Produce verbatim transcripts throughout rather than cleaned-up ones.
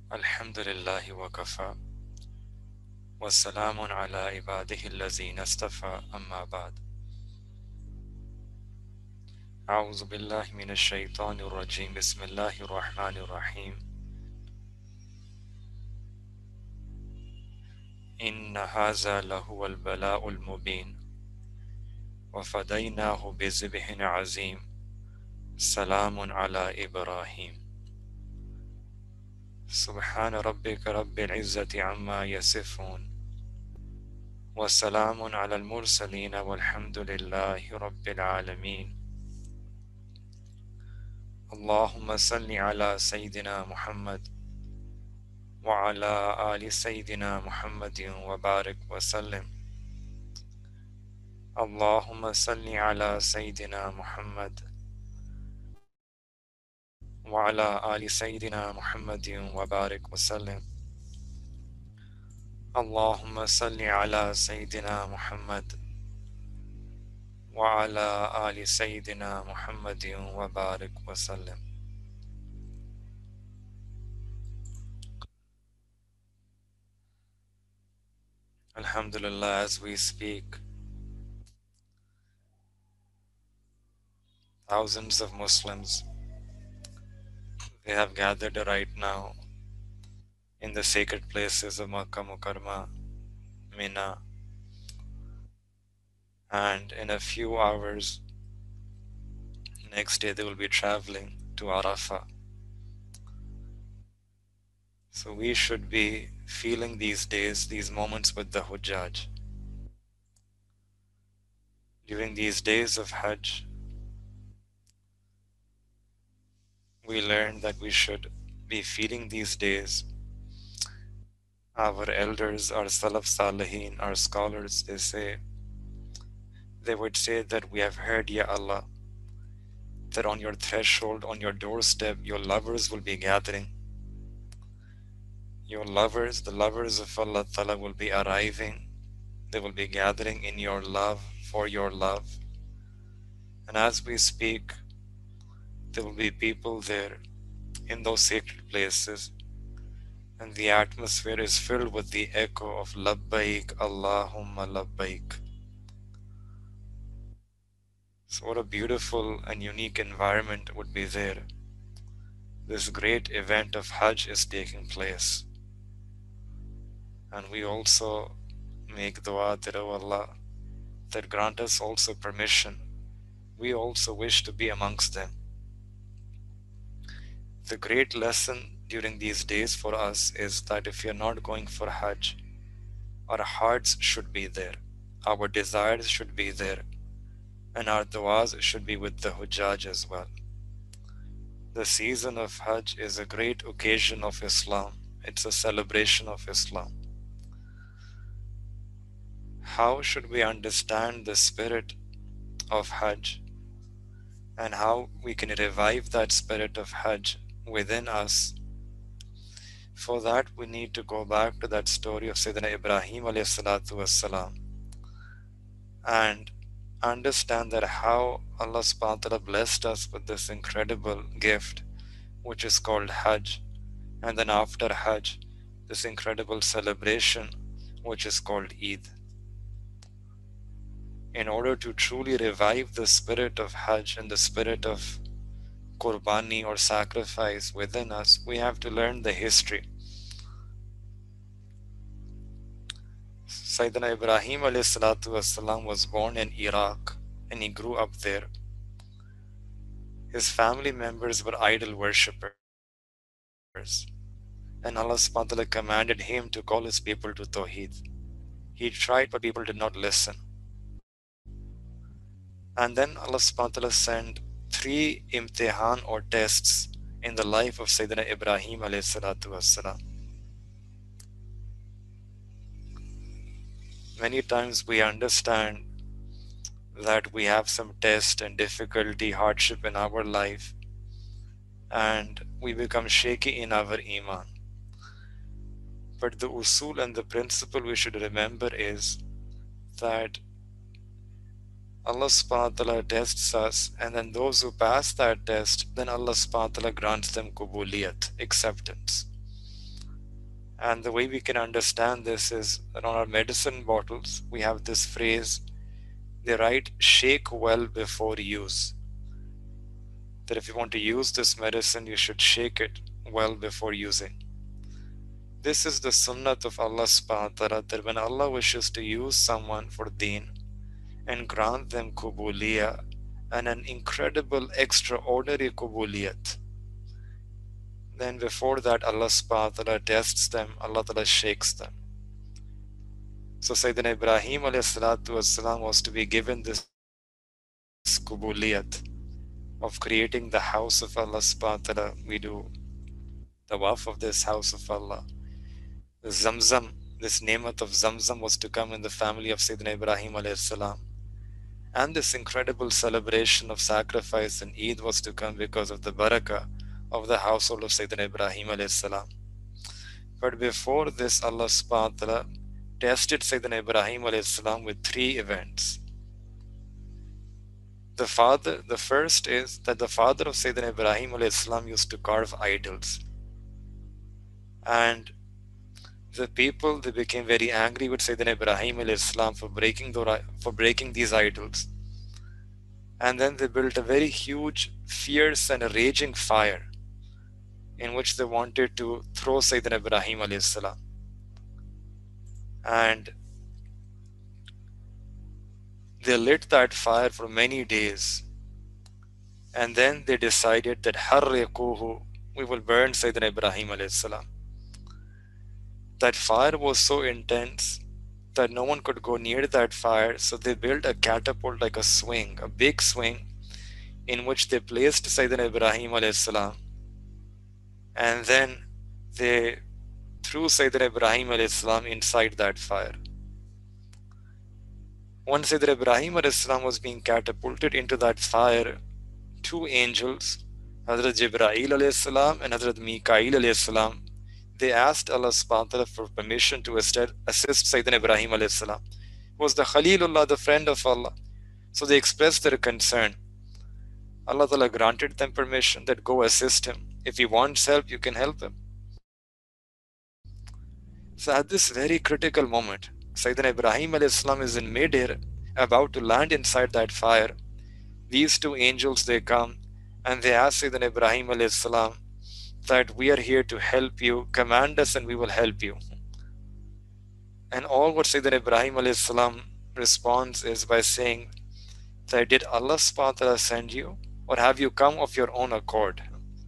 Alhamdulillahi wa kafa. Wassalamun ala ibadihi allazina astafa amma ba'd. A'udhu billahi minash shaitanir rajim. Bismillahir rahmanir rahim. Inna haza lahu al-bala'ul mubin. Wa fadaynahu bizibhin azim. Salamun ala Ibrahim. Subhana rabbika rabbil izzati amma yasifun. Wa salamun ala al-mursaleen walhamdulillahi rabbil alameen. Allahumma salli ala Sayyidina Muhammad wa ala ali Sayyidina Muhammadin wa barik wa sallim. Allahumma salli ala Sayyidina Muhammad wa ala ali Sayyidina Muhammadin wa barik wa sallim. Allahumma salli ala Sayyidina Muhammad wa ala ali Sayyidina Muhammadin wa barik wa sallim. Alhamdulillah, as we speak, thousands of Muslims, they have gathered right now in the sacred places of Makkah Mukarramah, Mina, and in a few hours, next day they will be traveling to Arafah. So we should be feeling these days, these moments with the Hujjaj. During these days of Hajj, we learn that we should be feeling these days. Our elders, our Salaf Salihin, our scholars, they say, they would say that we have heard, Ya Allah, that on your threshold, on your doorstep, your lovers will be gathering. Your lovers, the lovers of Allah Ta'ala will be arriving. They will be gathering in your love, for your love. And as we speak, there will be people there in those sacred places. And the atmosphere is filled with the echo of Labbaik, Allahumma Labbaik. So what a beautiful and unique environment would be there. This great event of Hajj is taking place. And we also make dua that, oh Allah, that grant us also permission. We also wish to be amongst them. The great lesson during these days for us is that if you're not going for Hajj, our hearts should be there. Our desires should be there. And our du'as should be with the Hujjaj as well. The season of Hajj is a great occasion of Islam. It's a celebration of Islam. How should we understand the spirit of Hajj and how we can revive that spirit of Hajj within us? For that we need to go back to that story of Sayyidina Ibrahim alayhi salatu wassalam and understand that how Allah subhanahu wa ta'ala blessed us with this incredible gift which is called Hajj, and then after Hajj this incredible celebration which is called Eid. In order to truly revive the spirit of Hajj and the spirit of Qurbani or sacrifice within us, we have to learn the history. Sayyidina Ibrahim alayhi salatu wasalam was born in Iraq and he grew up there. His family members were idol worshippers, and Allah subhanahu wa ta'ala commanded him to call his people to Tawheed. He tried, but people did not listen. And then Allah subhanahu wa ta'ala sent three imtihan or tests in the life of Sayyidina Ibrahim alayhi salatu wasalam. Many times we understand that we have some test and difficulty, hardship in our life, and we become shaky in our iman. But the usul and the principle we should remember is that Allah subhanahu wa ta'ala tests us, and then those who pass that test, then Allah subhanahu wa ta'ala grants them kubuliyat, acceptance. And the way we can understand this is that on our medicine bottles, we have this phrase, they write, shake well before use. That if you want to use this medicine, you should shake it well before using. This is the sunnat of Allah subhanahu wa ta'ala, that when Allah wishes to use someone for deen and grant them kubuliyah, and an incredible, extraordinary kubuliyat, then before that Allah subhanahu wa ta'ala tests them, Allah ta'ala shakes them. So Sayyidina Ibrahim alayhi salatu wasalam was to be given this kubuliyat of creating the house of Allah subhanahu wa ta'ala. We do the tawaf of this house of Allah. The Zamzam, this nemat of Zamzam was to come in the family of Sayyidina Ibrahim alayhi salam. And this incredible celebration of sacrifice and Eid was to come because of the barakah of the household of Sayyidina Ibrahim alayhi salam. But before this, Allah subhanahu wa ta'ala tested Sayyidina Ibrahim alayhi salam with three events. The father, the first is that the father of Sayyidina Ibrahim alayhi salam used to carve idols. And the people, they became very angry with Sayyidina Ibrahim alayhi salam for breaking, the, for breaking these idols. And then they built a very huge, fierce and a raging fire in which they wanted to throw Sayyidina Ibrahim alayhi salam. And they lit that fire for many days. And then they decided that harriquhu, we will burn Sayyidina Ibrahim alayhi salam. That fire was so intense that no one could go near that fire, so they built a catapult, like a swing, a big swing, in which they placed Sayyidina Ibrahim alayhi salam. And then they threw Sayyidina Ibrahim alayhi salam inside that fire. When Sayyidina Ibrahim alayhi salam was being catapulted into that fire, two angels, Hazrat Jibreel alayhi salam and Hazrat Mikail alayhi salam, they asked Allah subhanahu wa ta'ala for permission to assist Sayyidina Ibrahim alayhi salam. He was the Khalilullah, the friend of Allah. So they expressed their concern. Allah ta'ala granted them permission that go assist him. If he wants help, you can help him. So at this very critical moment, Sayyidina Ibrahim alayhi salam is in mid-air, about to land inside that fire. These two angels, they come and they ask Sayyidina Ibrahim alayhi salam that we are here to help you, command us and we will help you. And all what Sayyidina Ibrahim alayhi salam responds is by saying that, did Allah subhanahu wa ta'ala send you, or have you come of your own accord?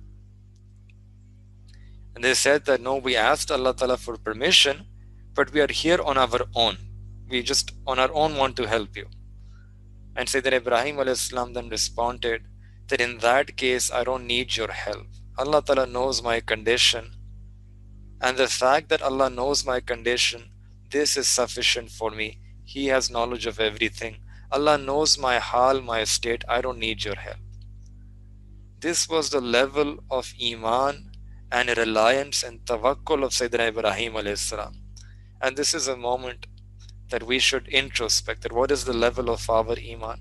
And they said that no, we asked Allah ta'ala for permission, but we are here on our own. We just on our own want to help you. And Sayyidina Ibrahim alayhi salam then responded that in that case, I don't need your help. Allah ta'ala knows my condition. And the fact that Allah knows my condition, this is sufficient for me. He has knowledge of everything. Allah knows my hal, my state. I don't need your help. This was the level of iman and reliance and tawakkul of Sayyidina Ibrahim alayhi salam. And this is a moment that we should introspect, that what is the level of our iman.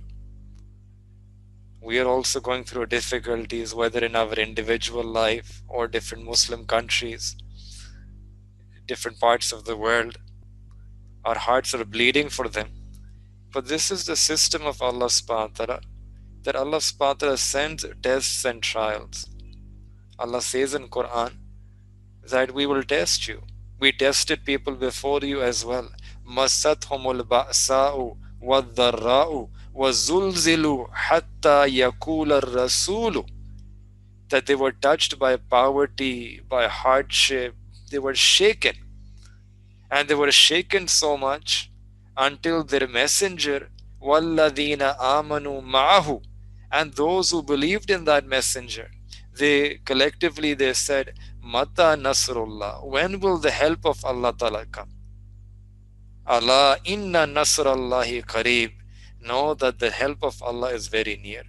We are also going through difficulties, whether in our individual life or different Muslim countries, different parts of the world. Our hearts are bleeding for them. But this is the system of Allah subhanahu wa ta'ala, that Allah subhanahu wa ta'ala sends tests and trials. Allah says in Quran that we will test you. We tested people before you as well. مَسَّتْهُمُ الْبَأْسَاءُ وَالضَّرَّاءُ وَزُلْزِلُوا حَتَّى يَقُولَ الرَّسُولُ. That they were touched by poverty, by hardship. They were shaken. And they were shaken so much until their messenger, وَالَّذِينَ آمَنُوا مَعَهُ, and those who believed in that messenger, they collectively they said, Mata Nasrullah, when will the help of Allah Ta'ala come? Allah inna Nasrallahi qareeb, know that the help of Allah is very near.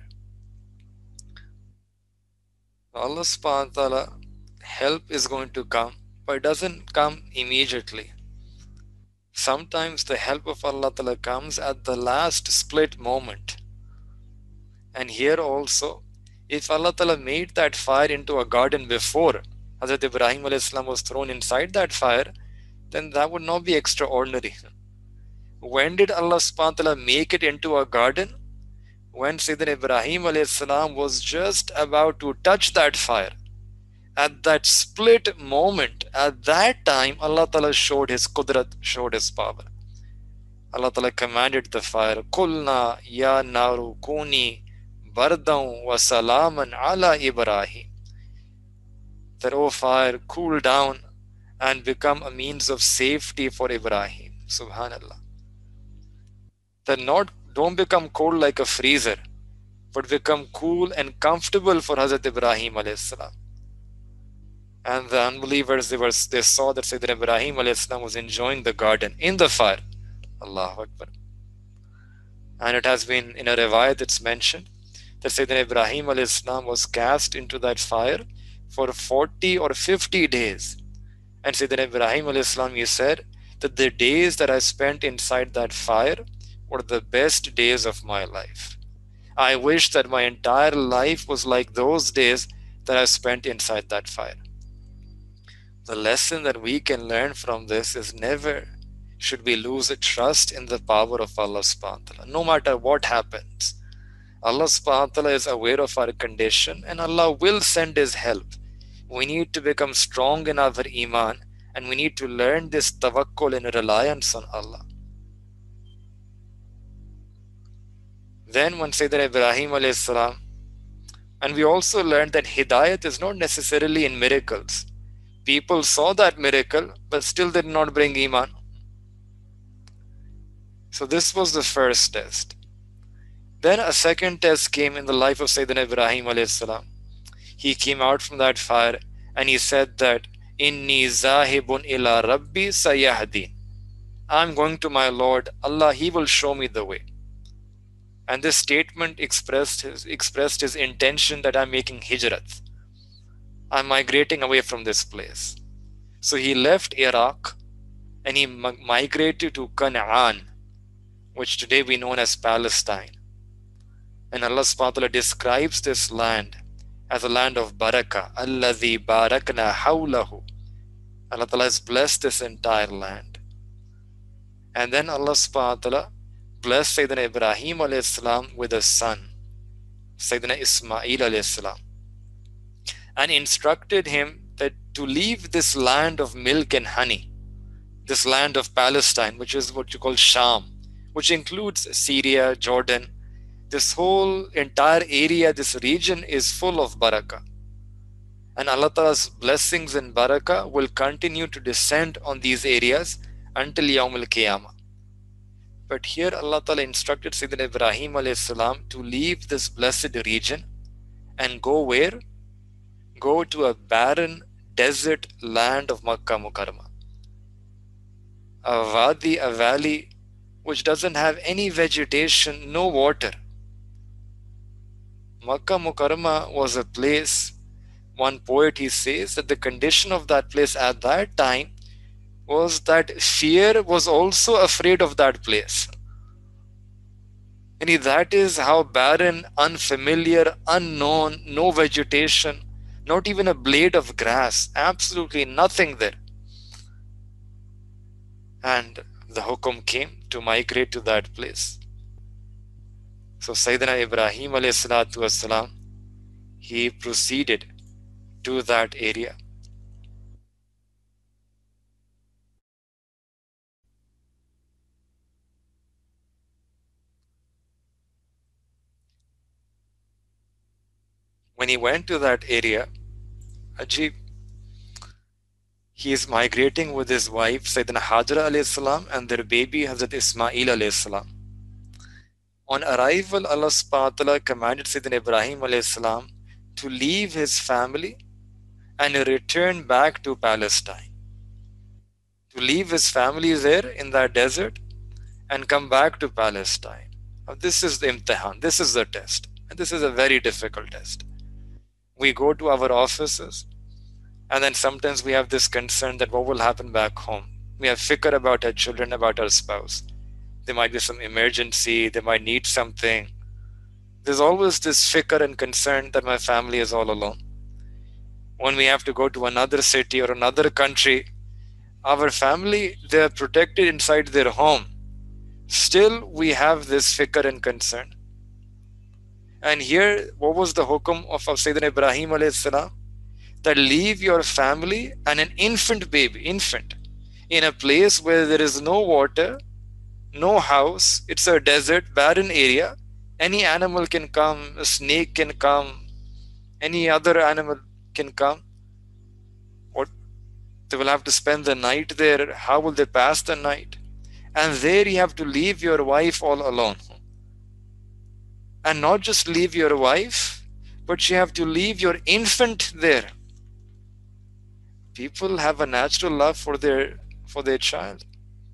Allah subhanahu wa ta'ala, help is going to come, but it doesn't come immediately. Sometimes the help of Allah Ta'ala comes at the last split moment. And here also, if Allah Ta'ala made that fire into a garden before, Hazrat Ibrahim alayhi salam was thrown inside that fire, then that would not be extraordinary. When did Allah subhanahu wa ta'ala make it into a garden? When Sayyidina Ibrahim alayhi salam was just about to touch that fire. At that split moment, at that time, Allah ta'ala showed His qudrat, showed His power. Allah ta'ala commanded the fire, Kulna ya naru kuni bardan wa salaman ala Ibrahim. That, O fire, cool down and become a means of safety for Ibrahim. Subhanallah. That not, don't become cold like a freezer, but become cool and comfortable for Hazrat Ibrahim alayhi salam. And the unbelievers, they, were, they saw that Sayyidina Ibrahim alayhi salam was enjoying the garden in the fire. Allahu Akbar. And it has been in a riwayat, it's mentioned that Sayyidina Ibrahim alayhi salam was cast into that fire for forty or fifty days. And Sayyidina Ibrahim alayhi salam, he said that the days that I spent inside that fire were the best days of my life. I wish that my entire life was like those days that I spent inside that fire. The lesson that we can learn from this is never should we lose a trust in the power of Allah subhanahu wa ta'ala. No matter what happens, Allah subhanahu wa ta'ala is aware of our condition and Allah will send His help. We need to become strong in our iman and we need to learn this tawakkul and reliance on Allah. Then when Sayyidina Ibrahim alayhi salam, and we also learned that hidayat is not necessarily in miracles. People saw that miracle but still did not bring iman. So this was the first test. Then a second test came in the life of Sayyidina Ibrahim alayhi salam. He came out from that fire and he said that Inni zahibun ila rabbi sayahdin. I'm going to my Lord, Allah, He will show me the way. And this statement expressed his, expressed his intention that I'm making hijrat. I'm migrating away from this place. So he left Iraq and he migrated to Canaan, which today we know as Palestine. And Allah subhanahu wa ta'ala describes this land as a land of barakah. Alladhi barakna hawlahu. Allah ta'ala has blessed this entire land. And then Allah subhanahu wa ta'ala blessed Sayyidina Ibrahim alayhi salam with a son, Sayyidina Ismail alayhi salam, and instructed him that to leave this land of milk and honey, this land of Palestine, which is what you call Sham, which includes Syria, Jordan, this whole entire area, this region is full of barakah. And Allah Ta'ala's blessings and barakah will continue to descend on these areas until Yawm al-Qiyamah. But here Allah Ta'ala instructed Sayyidina Ibrahim alayhi salam to leave this blessed region and go where? Go to a barren desert land of Makkah Mukarramah. A wadi, a valley which doesn't have any vegetation, no water. Makkah Mukarramah was a place, one poet he says that the condition of that place at that time was that fear was also afraid of that place. And that is how barren, unfamiliar, unknown, no vegetation, not even a blade of grass, absolutely nothing there. And the hukum came to migrate to that place. So Sayyidina Ibrahim alayhi salatu wasalam, he proceeded to that area. When he went to that area, Ajib, he is migrating with his wife Sayyidina Hajra alayhi salam and their baby Hazrat Ismail alayhi salam. On arrival, Allah subhanahu wa ta'ala commanded Sayyidina Ibrahim alayhi salam to leave his family and return back to Palestine. To leave his family there in that desert and come back to Palestine. Now, this is the imtihan, this is the test. And this is a very difficult test. We go to our offices and then sometimes we have this concern that what will happen back home. We have fikr about our children, about our spouse. There might be some emergency, they might need something. There's always this fikr and concern that my family is all alone. when we have to go to another city or another country, our family, they're protected inside their home. Still, we have this fikr and concern. And here, what was the hukum of Sayyidina Ibrahim alayhi salam? That leave your family and an infant baby, infant, in a place where there is no water, no house, it's a desert, barren area. Any animal can come, a snake can come, any other animal can come. What? They will have to spend the night there. How will they pass the night? And there you have to leave your wife all alone. And not just leave your wife, but you have to leave your infant there. People have a natural love for their for their child.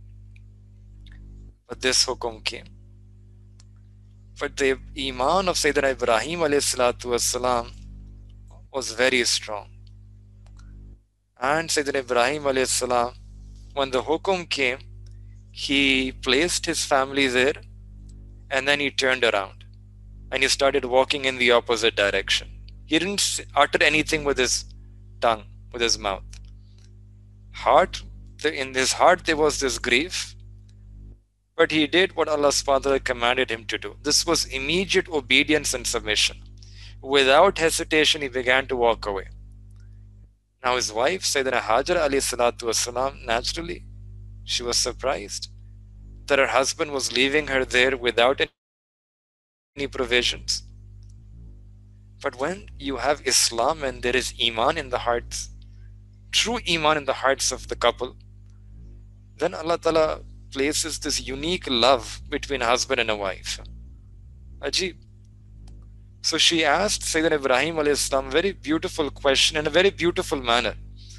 But this hukum came. But the iman of Sayyidina Ibrahim alayhi salatu wasalam was very strong. And Sayyidina Ibrahim alayhi salam, when the hukum came, he placed his family there and then he turned around and he started walking in the opposite direction. He didn't utter anything with his tongue, with his mouth. Heart, in his heart there was this grief, but he did what Allah subhanahu wa ta'ala commanded him to do. This was immediate obedience and submission. Without hesitation, he began to walk away. Now his wife, Sayyidina Hajar alayhi salatu wasalam, naturally, she was surprised that her husband was leaving her there without any provisions. But when you have Islam and there is Iman in the hearts, true Iman in the hearts of the couple, then Allah Ta'ala places this unique love between a husband and a wife. Ajib. So she asked Sayyidina Ibrahim alayhi salam a very beautiful question in a very beautiful manner.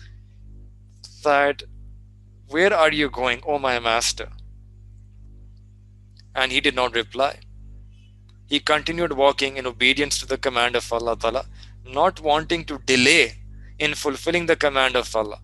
That, where are you going, O my master? And he did not reply. He continued walking in obedience to the command of Allah Ta'ala, not wanting to delay in fulfilling the command of Allah.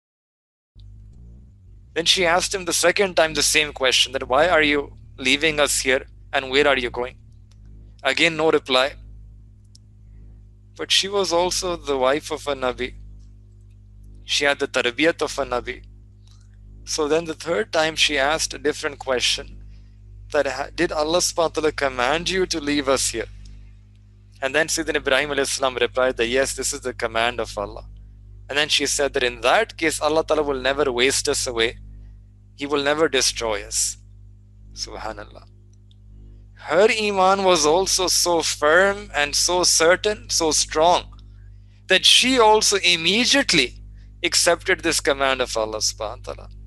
Then she asked him the second time the same question, that why are you leaving us here and where are you going? Again, no reply. But she was also the wife of a Nabi. She had the tarbiyat of a Nabi. So then the third time she asked a different question, that did Allah subhanahu wa ta'ala command you to leave us here? And then Sayyidina Ibrahim alayhi salam replied that yes, this is the command of Allah. And then she said that in that case, Allah Ta'ala will never waste us away. He will never destroy us. Subhanallah. Her iman was also so firm and so certain, so strong, that she also immediately accepted this command of Allah subhanahu wa ta'ala.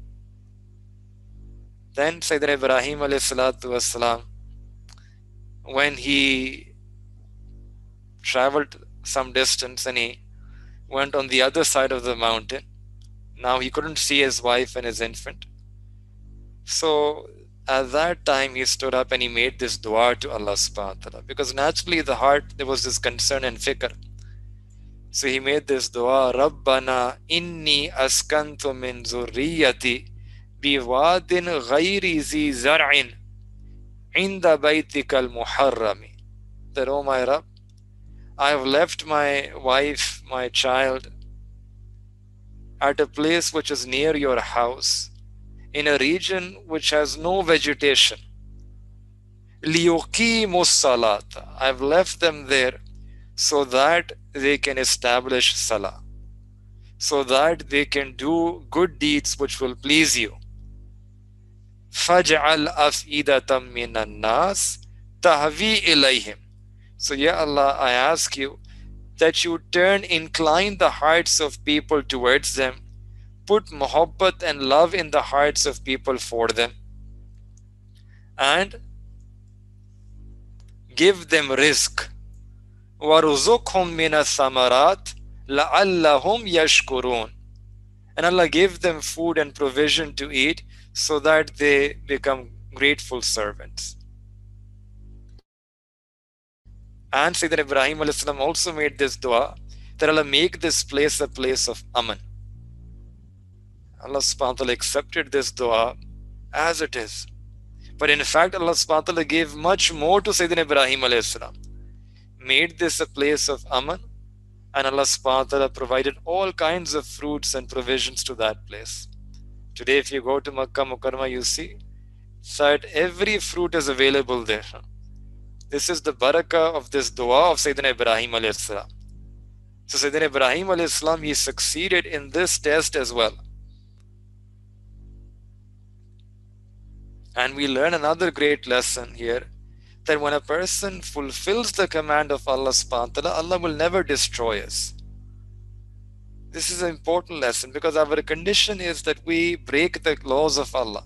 Then Sayyidina Ibrahim alayhi salatu wasalam, when he traveled some distance and he went on the other side of the mountain, now he couldn't see his wife and his infant. So at that time he stood up and he made this dua to Allah subhanahu wa ta'ala, because naturally the heart, there was this concern and fikr. So he made this dua, Rabbana inni askantu min zurriyati biwadin ghayri zi zar'in inda baytika al-muharrami. That, oh my Rabb, I have left my wife, my child, at a place which is near your house, in a region which has no vegetation. لِيُقِيمُوا الصَّلَاةَ. I've left them there so that they can establish salah, so that they can do good deeds which will please you. فَجْعَلْ أَفْئِدَةً مِّنَ النَّاسِ تَهْوِي إِلَيْهِمْ. So, Ya Allah, I ask you that you turn, incline the hearts of people towards them, put muhabbat and love in the hearts of people for them, and give them rizq. وَرُزُقْهُمْ مِنَ الثَّمَرَاتِ لَعَلَّهُمْ يَشْكُرُونَ. And Allah gave them food and provision to eat so that they become grateful servants. And Sayyidina Ibrahim alayhi salam also made this dua, that Allah make this place a place of aman. Allah subhanahu wa ta'ala accepted this dua as it is. But in fact, Allah subhanahu wa ta'ala gave much more to Sayyidina Ibrahim alayhi salam. Made this a place of aman, And Allah subhanahu wa ta'ala provided all kinds of fruits and provisions to that place. Today, if you go to Makkah Mukarramah, you see that every fruit is available there. This is the barakah of this dua of Sayyidina Ibrahim alayhi salam. So Sayyidina Ibrahim alayhi salam, he succeeded in this test as well. And we learn another great lesson here, that when a person fulfills the command of Allah subhanahu wa ta'ala, Allah will never destroy us. This is an important lesson, because our condition is that we break the laws of Allah.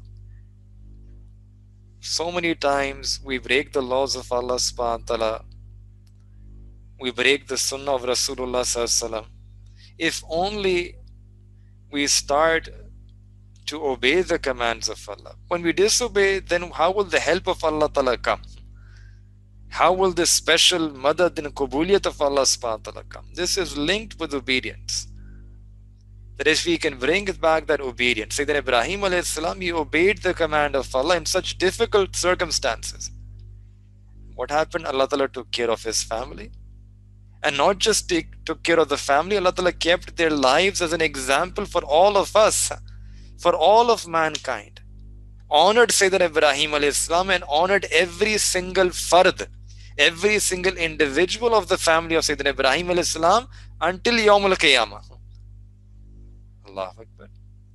So many times we break the laws of Allah subhanahu wa ta'ala. We break the sunnah of Rasulullah sallallahu alaihi wasallam. If only we start to obey the commands of Allah. When we disobey, then how will the help of Allah ta'ala come? How will this special madad and qubuliyat of Allah subhanahu wa ta'ala come? This is linked with obedience. That if we can bring it back, that obedience. Sayyidina Ibrahim alayhi salam, he obeyed the command of Allah in such difficult circumstances. What happened? Allah ta'ala took care of his family. And not just take, took care of the family, Allah ta'ala kept their lives as an example for all of us, for all of mankind. Honored Sayyidina Ibrahim alayhi salam and honored every single fard, every single individual of the family of Sayyidina Ibrahim alayhi salam until Yawm al-Qiyamah. Allahu Akbar.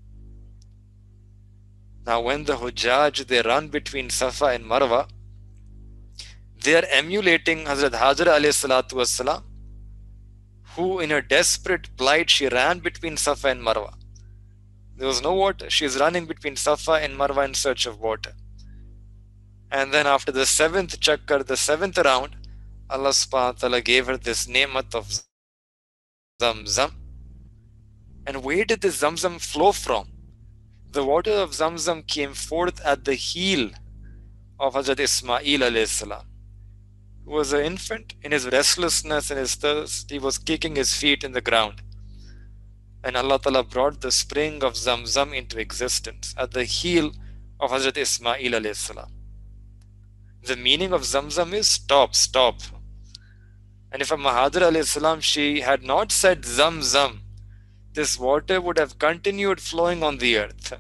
Now when the Hujjaj, they run between Safa and Marwa, they are emulating Hazrat Hajra alayhi salatu wassalam, who in her desperate plight, she ran between Safa and Marwa. There was no water. She is running between Safa and Marwa in search of water. And then after the seventh chakkar, the seventh round, Allah subhanahu wa ta'ala gave her this nemat of Zamzam. And where did this Zamzam flow from? The water of Zamzam came forth at the heel of Hazrat Ismail alayhi salam, who was an infant. In his restlessness and his thirst, he was kicking his feet in the ground. And Allah Ta'ala brought the spring of Zamzam into existence at the heel of Hazrat Ismail alayhi salam. The meaning of Zamzam is stop, stop. And if a Mahadra alayhi salam, she had not said Zamzam, this water would have continued flowing on the earth.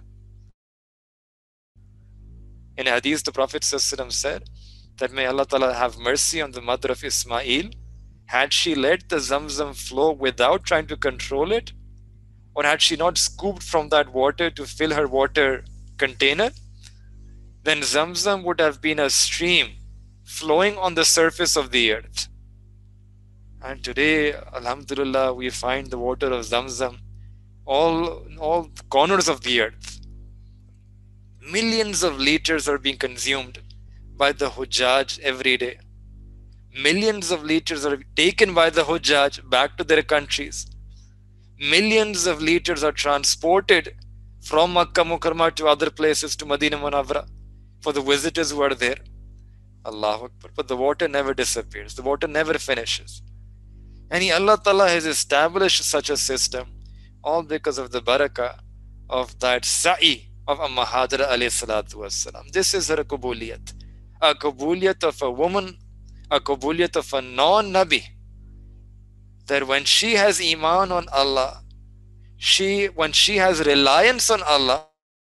In Hadith, the Prophet ﷺ said that may Allah Ta'ala have mercy on the mother of Ismail. Had she let the Zamzam flow without trying to control it, or had she not scooped from that water to fill her water container, then Zamzam would have been a stream flowing on the surface of the earth. And today, alhamdulillah, we find the water of Zamzam all all corners of the earth. Millions of liters are being consumed by the Hujjaj every day. Millions of liters are taken by the Hujjaj back to their countries. Millions of liters are transported from Makkah Mukarramah to other places, to Medina Munawwara, for the visitors who are there. Allahu Akbar. But the water never disappears. The water never finishes. And he, Allah Ta'ala has established such a system, all because of the barakah of that sa'i of Amma Hajra alayhi salatu wassalam. This is her qubuliyat. A qubuliyat of a woman, a qubuliyat of a non-nabi, that when she has iman on Allah, she when she has reliance on Allah,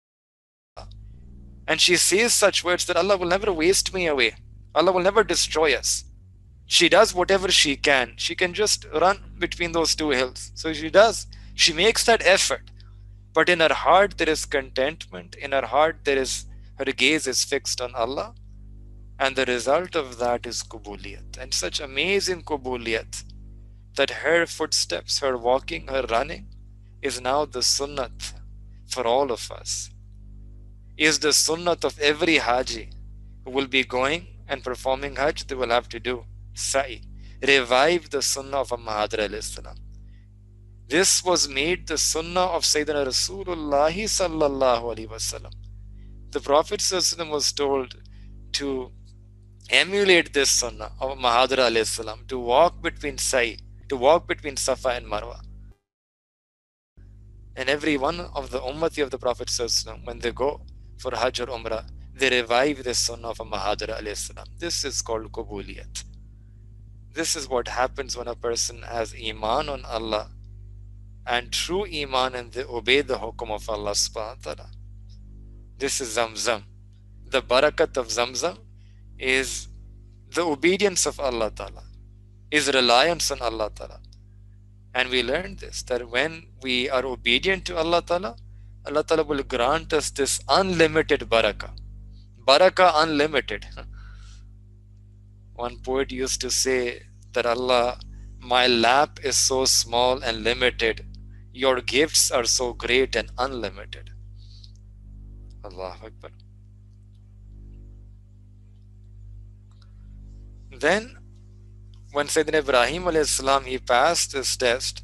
and she says such words that Allah will never waste me away, Allah will never destroy us. She does whatever she can. She can just run between those two hills. So she does. She makes that effort. But in her heart there is contentment. In her heart there is, her gaze is fixed on Allah. And the result of that is qubuliyat. And such amazing qubuliyat that her footsteps, her walking, her running is now the sunnat for all of us. Is the sunnat of every haji who will be going and performing hajj. They will have to do sa'i. Revive the sunnah of Amma Hajra alayhi salam. This was made the sunnah of Sayyidina Rasulullah sallallahu alaihi wasallam. The Prophet sallallahu was told to emulate this sunnah of Amma Hajra alayhi salam, to walk between sa'i, to walk between Safa and Marwa. And every one of the ummati of the Prophet sallallahu, when they go for Hajj or Umrah, they revive the sunnah of Amma Hajra alayhi salam. This is called qubuliyat. This is what happens when a person has Iman on Allah and true Iman, and they obey the hukum of Allah subhanahu wa ta'ala. This is Zamzam. The barakat of Zamzam is the obedience of Allah ta'ala, is reliance on Allah ta'ala. And we learned this, that when we are obedient to Allah ta'ala, Allah ta'ala will grant us this unlimited barakah. Barakah unlimited. One poet used to say that, Allah, my lap is so small and limited, your gifts are so great and unlimited. Allahu Akbar. Then, when Sayyidina Ibrahim alayhi salam, he passed this test,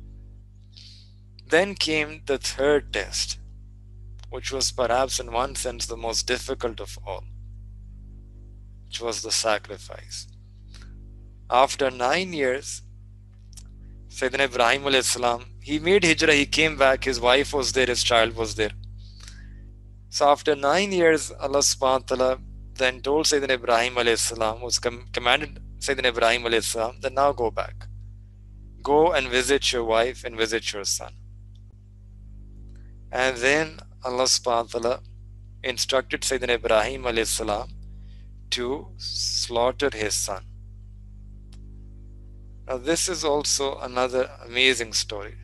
then came the third test, which was perhaps in one sense the most difficult of all, which was the sacrifice. After nine years, Sayyidina Ibrahim alayhi salam, he made hijrah, he came back, his wife was there, his child was there. So after nine years, Allah subhanahu wa ta'ala then told Sayyidina Ibrahim alayhi salam, was com- commanded Sayyidina Ibrahim alayhi salam, that now go back. Go and visit your wife and visit your son. And then Allah subhanahu wa ta'ala instructed Sayyidina Ibrahim alayhi salam to slaughter his son. Now this is also another amazing story.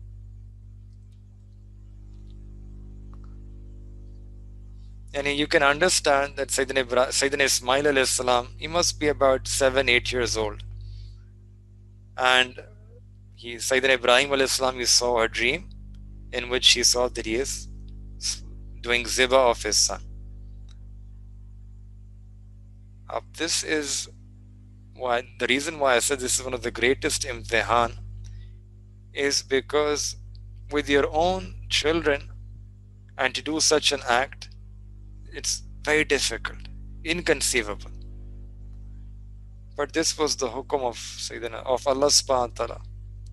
And you can understand that Sayyidina, Ibra- Sayyidina Ismail alayhi salam, he must be about seven, eight years old. And he, Sayyidina Ibrahim alayhi salam, he saw a dream in which he saw that he is doing zibah of his son. Uh, this is why, the reason why I said this is one of the greatest imtihan is because with your own children, and to do such an act, it's very difficult, inconceivable. But this was the hukum of Sayyidina, of Allah subhanahu wa ta'ala.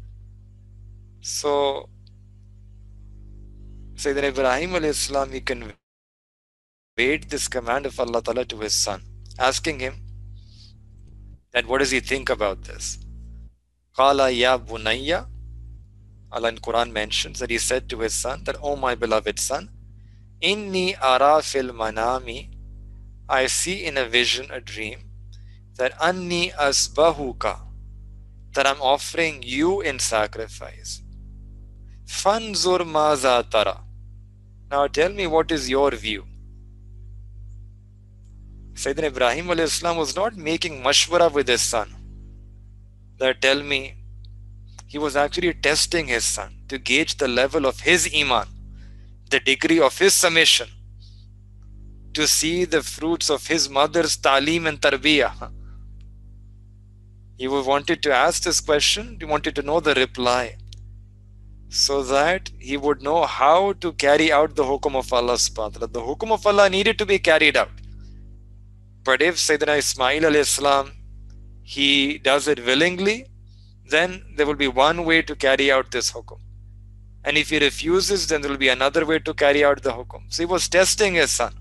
So Sayyidina Ibrahim alayhi salam, he conveyed this command of Allah ta'ala to his son, asking him that what does he think about this. Qala ya bunayya, Allah in Quran mentions that he said to his son that, oh my beloved son, Inni ara fil manami, I see in a vision, a dream, that anni asbahuka, that I'm offering you in sacrifice. Fanzur maza tara. Now tell me, what is your view? Sayyidina Ibrahim alayhi salam was not making mashwara with his son. That tell me, he was actually testing his son to gauge the level of his iman, the degree of his submission, to see the fruits of his mother's ta'aleem and tarbiyah. He wanted to ask this question, he wanted to know the reply, so that he would know how to carry out the hukum of Allah subhanahu wa ta'ala. The hukum of Allah needed to be carried out. But if Sayyidina Ismail alayhi salam, he does it willingly, then there will be one way to carry out this hukum. And if he refuses, then there will be another way to carry out the hukum. So he was testing his son.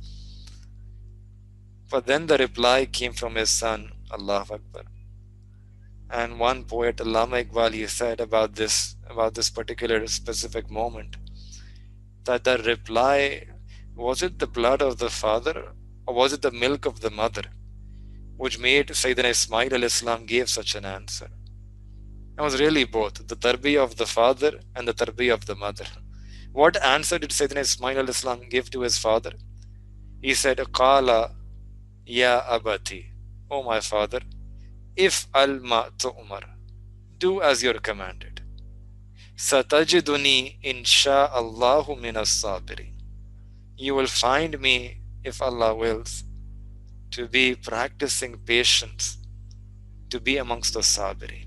But then the reply came from his son, Allahu Akbar. And one poet, Allama Iqbal, he said about this, about this particular specific moment, that the reply, was it the blood of the father or was it the milk of the mother, which made Sayyidina Ismail alayhi salam gave such an answer? It was really both, the tarbiyah of the father and the tarbiyah of the mother. What answer did Sayyidina Ismail alayhi salam give to his father? He said, Qala ya abati, O my father, if al ma tu'mar, do as you're commanded. Satajiduni insha'allahu minas sabirin. You will find me, if Allah wills, to be practicing patience, to be amongst the sabirin.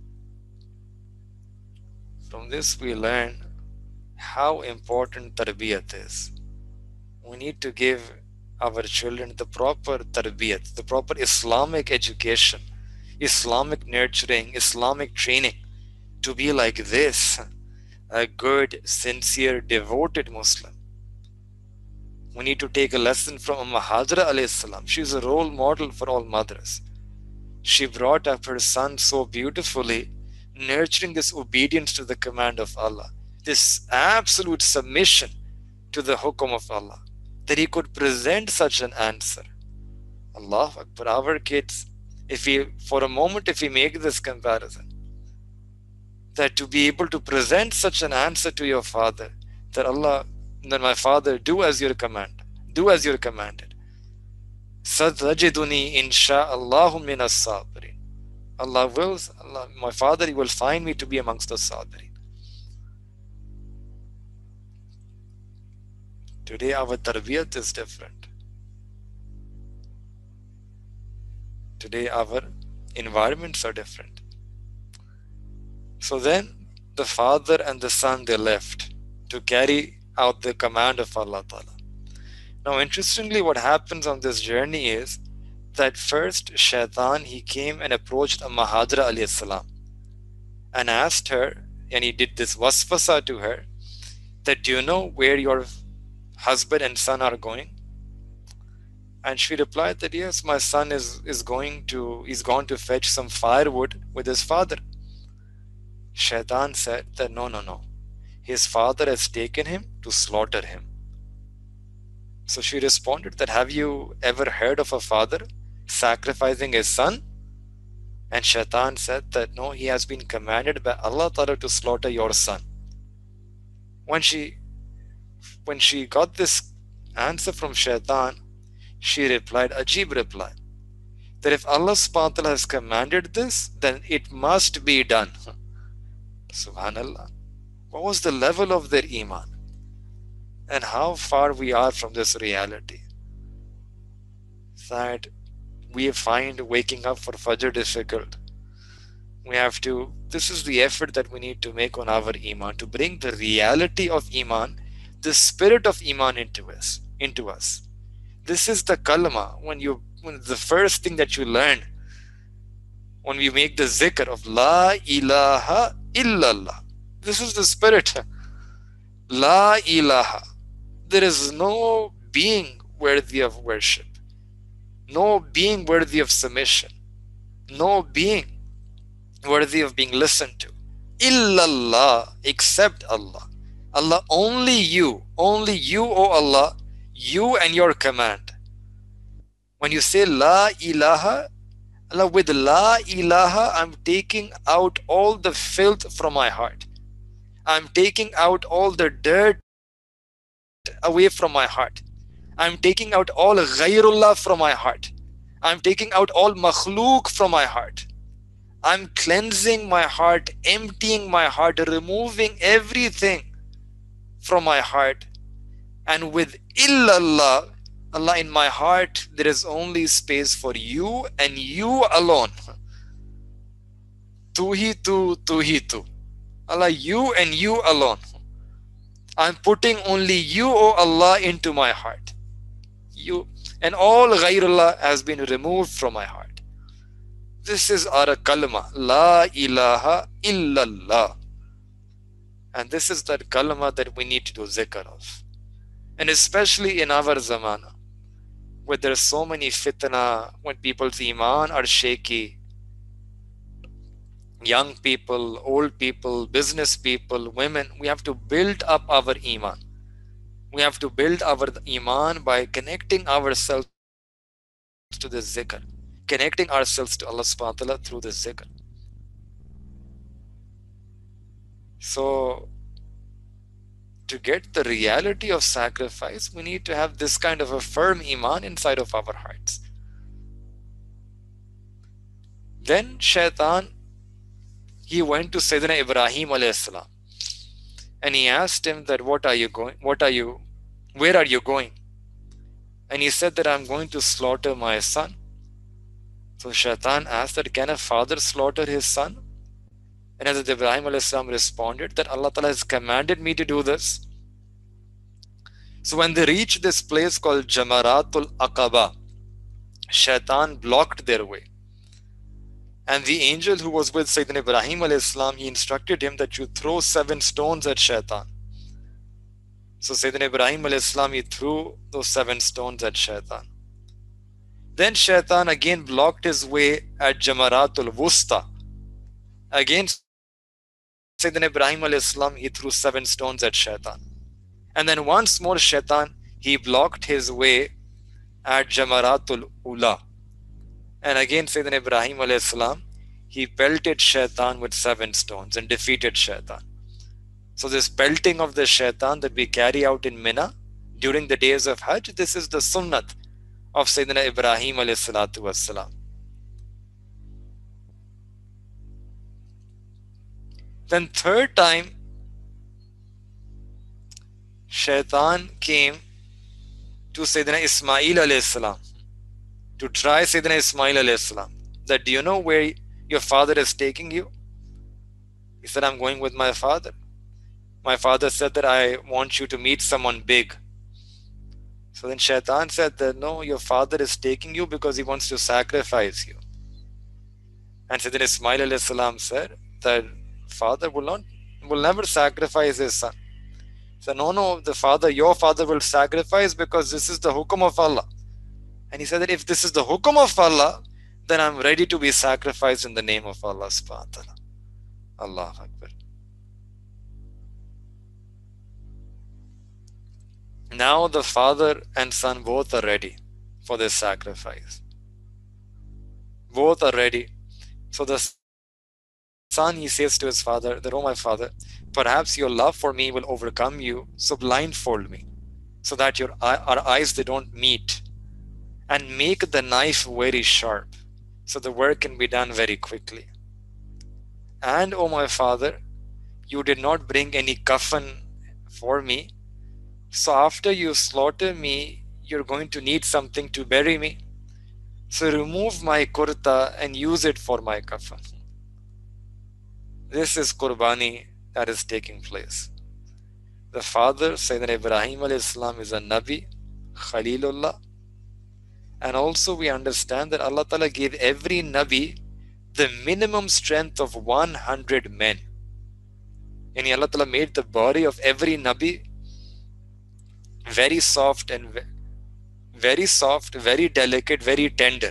From this we learn how important tarbiyat is. We need to give our children the proper tarbiyat, the proper Islamic education, Islamic nurturing, Islamic training, to be like this, a good, sincere, devoted Muslim. We need to take a lesson from Umm Hajra alayhi salam. She's a role model for all mothers. she brought up her son so beautifully, nurturing this obedience to the command of Allah, this absolute submission to the hukum of Allah, that he could present such an answer. Allah Akbar, our kids, if we, for a moment, if we make this comparison, that to be able to present such an answer to your father, that Allah, that my father, do as you're commanded, do as you're commanded. Satajiduni insha'Allahu min as-sabirin. Allah wills, Allah, my father, he will find me to be amongst the sabirin. Today our tarbiyat is different. Today our environments are different. So then the father and the son, they left to carry out the command of Allah Ta'ala. Now interestingly, what happens on this journey is that first Shaitan, he came and approached Amma Hajra alayhi salam and asked her, and he did this waswasa to her, that do you know where your husband and son are going? And she replied that yes, my son is, is going to, he's gone to fetch some firewood with his father. Shaitan said that no, no, no. His father has taken him to slaughter him. So she responded that, have you ever heard of a father sacrificing his son? And Shaitan said that no, he has been commanded by Allah Ta'ala to slaughter your son. When she, when she got this answer from Shaitan, she replied, Ajib reply, that if Allah subhanahu wa ta'ala has commanded this, then it must be done. Subhanallah. What was the level of their iman? And how far we are from this reality. That we find waking up for Fajr difficult. We have to, this is the effort that we need to make on our iman, to bring the reality of iman, the spirit of iman into us, into us. This is the kalma, when you, when the first thing that you learn, when we make the zikr of La ilaha illallah. This is the spirit. La ilaha. There is no being worthy of worship, no being worthy of submission, no being worthy of being listened to. Illallah, except Allah. Allah, only you, only you, O Allah, you and your command. When you say La ilaha, Allah, with La ilaha, I'm taking out all the filth from my heart. I'm taking out all the dirt away from my heart. I'm taking out all ghayrullah from my heart. I'm taking out all makhluk from my heart. I'm cleansing my heart, emptying my heart, removing everything from my heart. And with illallah, Allah, in my heart, there is only space for you and you alone. Tu hi tu, tu hi tu. Allah, you and you alone. I'm putting only you, O Allah, into my heart. You and all ghayrullah has been removed from my heart. This is our kalma, La ilaha illallah. And this is that kalma that we need to do zikr of. And especially in our zamana, where there are so many fitna, when people's iman are shaky, young people, old people, business people, women, we have to build up our iman. We have to build our iman by connecting ourselves to the zikr, connecting ourselves to Allah subhanahu wa ta'ala through the zikr. So, to get the reality of sacrifice, we need to have this kind of a firm iman inside of our hearts. Then Shaitan, he went to Sayyidina Ibrahim alayhi salam and he asked him that, what are you going, what are you, where are you going? And he said that I'm going to slaughter my son. So Shaitan asked that, can a father slaughter his son? And Hazrat Ibrahim alayhi salam responded that Allah Ta'ala has commanded me to do this. So when they reached this place called Jamaratul Aqaba, Shaitan blocked their way. And the angel who was with Sayyidina Ibrahim alayhi salam, he instructed him that you throw seven stones at Shaitan. So Sayyidina Ibrahim alayhi salam, he threw those seven stones at Shaitan. Then Shaitan again blocked his way at Jamaratul Wusta. Again, Sayyidina Ibrahim alayhi salam, he threw seven stones at Shaitan. And then once more Shaitan, he blocked his way at Jamaratul Ula. And again Sayyidina Ibrahim alayhi salam, he pelted Shaitan with seven stones and defeated Shaitan. So this pelting of the Shaitan that we carry out in Mina during the days of Hajj, this is the sunnat of Sayyidina Ibrahim alayhi salatu wassalam. Then third time, Shaitan came to Sayyidina Ismail alayhi salam to try Sayyidina Ismail alayhi salam. That, do you know where your father is taking you? He said, I'm going with my father. My father said that I want you to meet someone big. So then Shaitan said that, no, your father is taking you because he wants to sacrifice you. And Sayyidina Ismail alayhi salam said that father will not, will never sacrifice his son. He said, no, no, the father, your father will sacrifice because this is the hukum of Allah. And he said that if this is the hukum of Allah, then I'm ready to be sacrificed in the name of Allah subhanahu wa ta'ala. Allahu Akbar. Now the father and son both are ready for this sacrifice. Both are ready. So the son, he says to his father that, oh my father, perhaps your love for me will overcome you, so blindfold me, so that your our eyes, they don't meet, and make the knife very sharp, so the work can be done very quickly. And oh my father, you did not bring any coffin for me, so after you slaughter me, you're going to need something to bury me. So remove my kurta and use it for my coffin. This is Qurbani that is taking place. The father, Sayyidina Ibrahim alayhi salam, is a Nabi, Khalilullah. And also we understand that Allah Ta'ala gave every Nabi the minimum strength of one hundred men. And Allah Ta'ala made the body of every Nabi very soft and very soft, very delicate, very tender.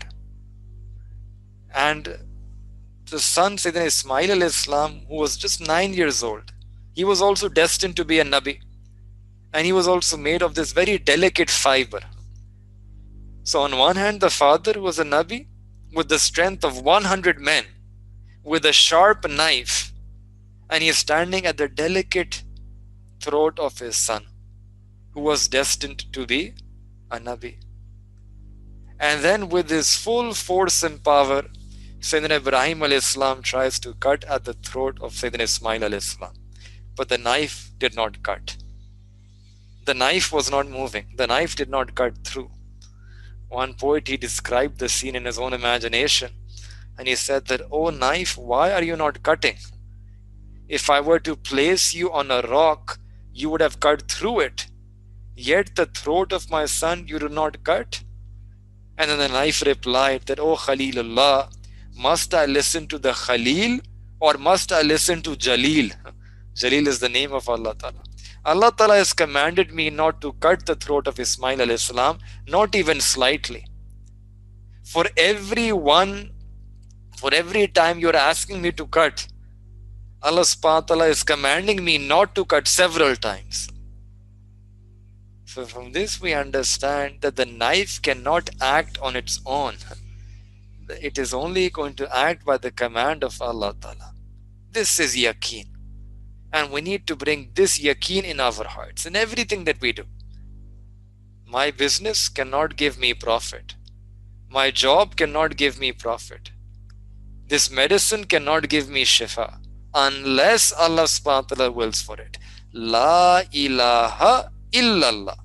And the son, Sayyidina Ismail alayhi salam, who was just nine years old, he was also destined to be a Nabi. And he was also made of this very delicate fiber. So on one hand, the father was a Nabi with the strength of one hundred men, with a sharp knife, and he is standing at the delicate throat of his son, who was destined to be a Nabi. And then with his full force and power, Sayyidina Ibrahim alayhi salam tries to cut at the throat of Sayyidina Ismail alayhi salam. But the knife did not cut. The knife was not moving. The knife did not cut through. One poet, he described the scene in his own imagination. And he said that, oh knife, why are you not cutting? If I were to place you on a rock, you would have cut through it. Yet the throat of my son you do not cut. And then the knife replied that, oh Khalilullah, must I listen to the Khalil or must I listen to Jalil? Jalil is the name of Allah Ta'ala. Allah Ta'ala has commanded me not to cut the throat of Ismail alayhi salam, not even slightly. For every one, for every time you're asking me to cut, Allah subhanahu wa ta'ala is commanding me not to cut several times. So from this we understand that the knife cannot act on its own. It is only going to act by the command of Allah Ta'ala. This is yaqeen. And we need to bring this yaqeen in our hearts in everything that we do. My business cannot give me profit. My job cannot give me profit. This medicine cannot give me shifa unless Allah subhanahu wa ta'ala wills for it. La ilaha illallah.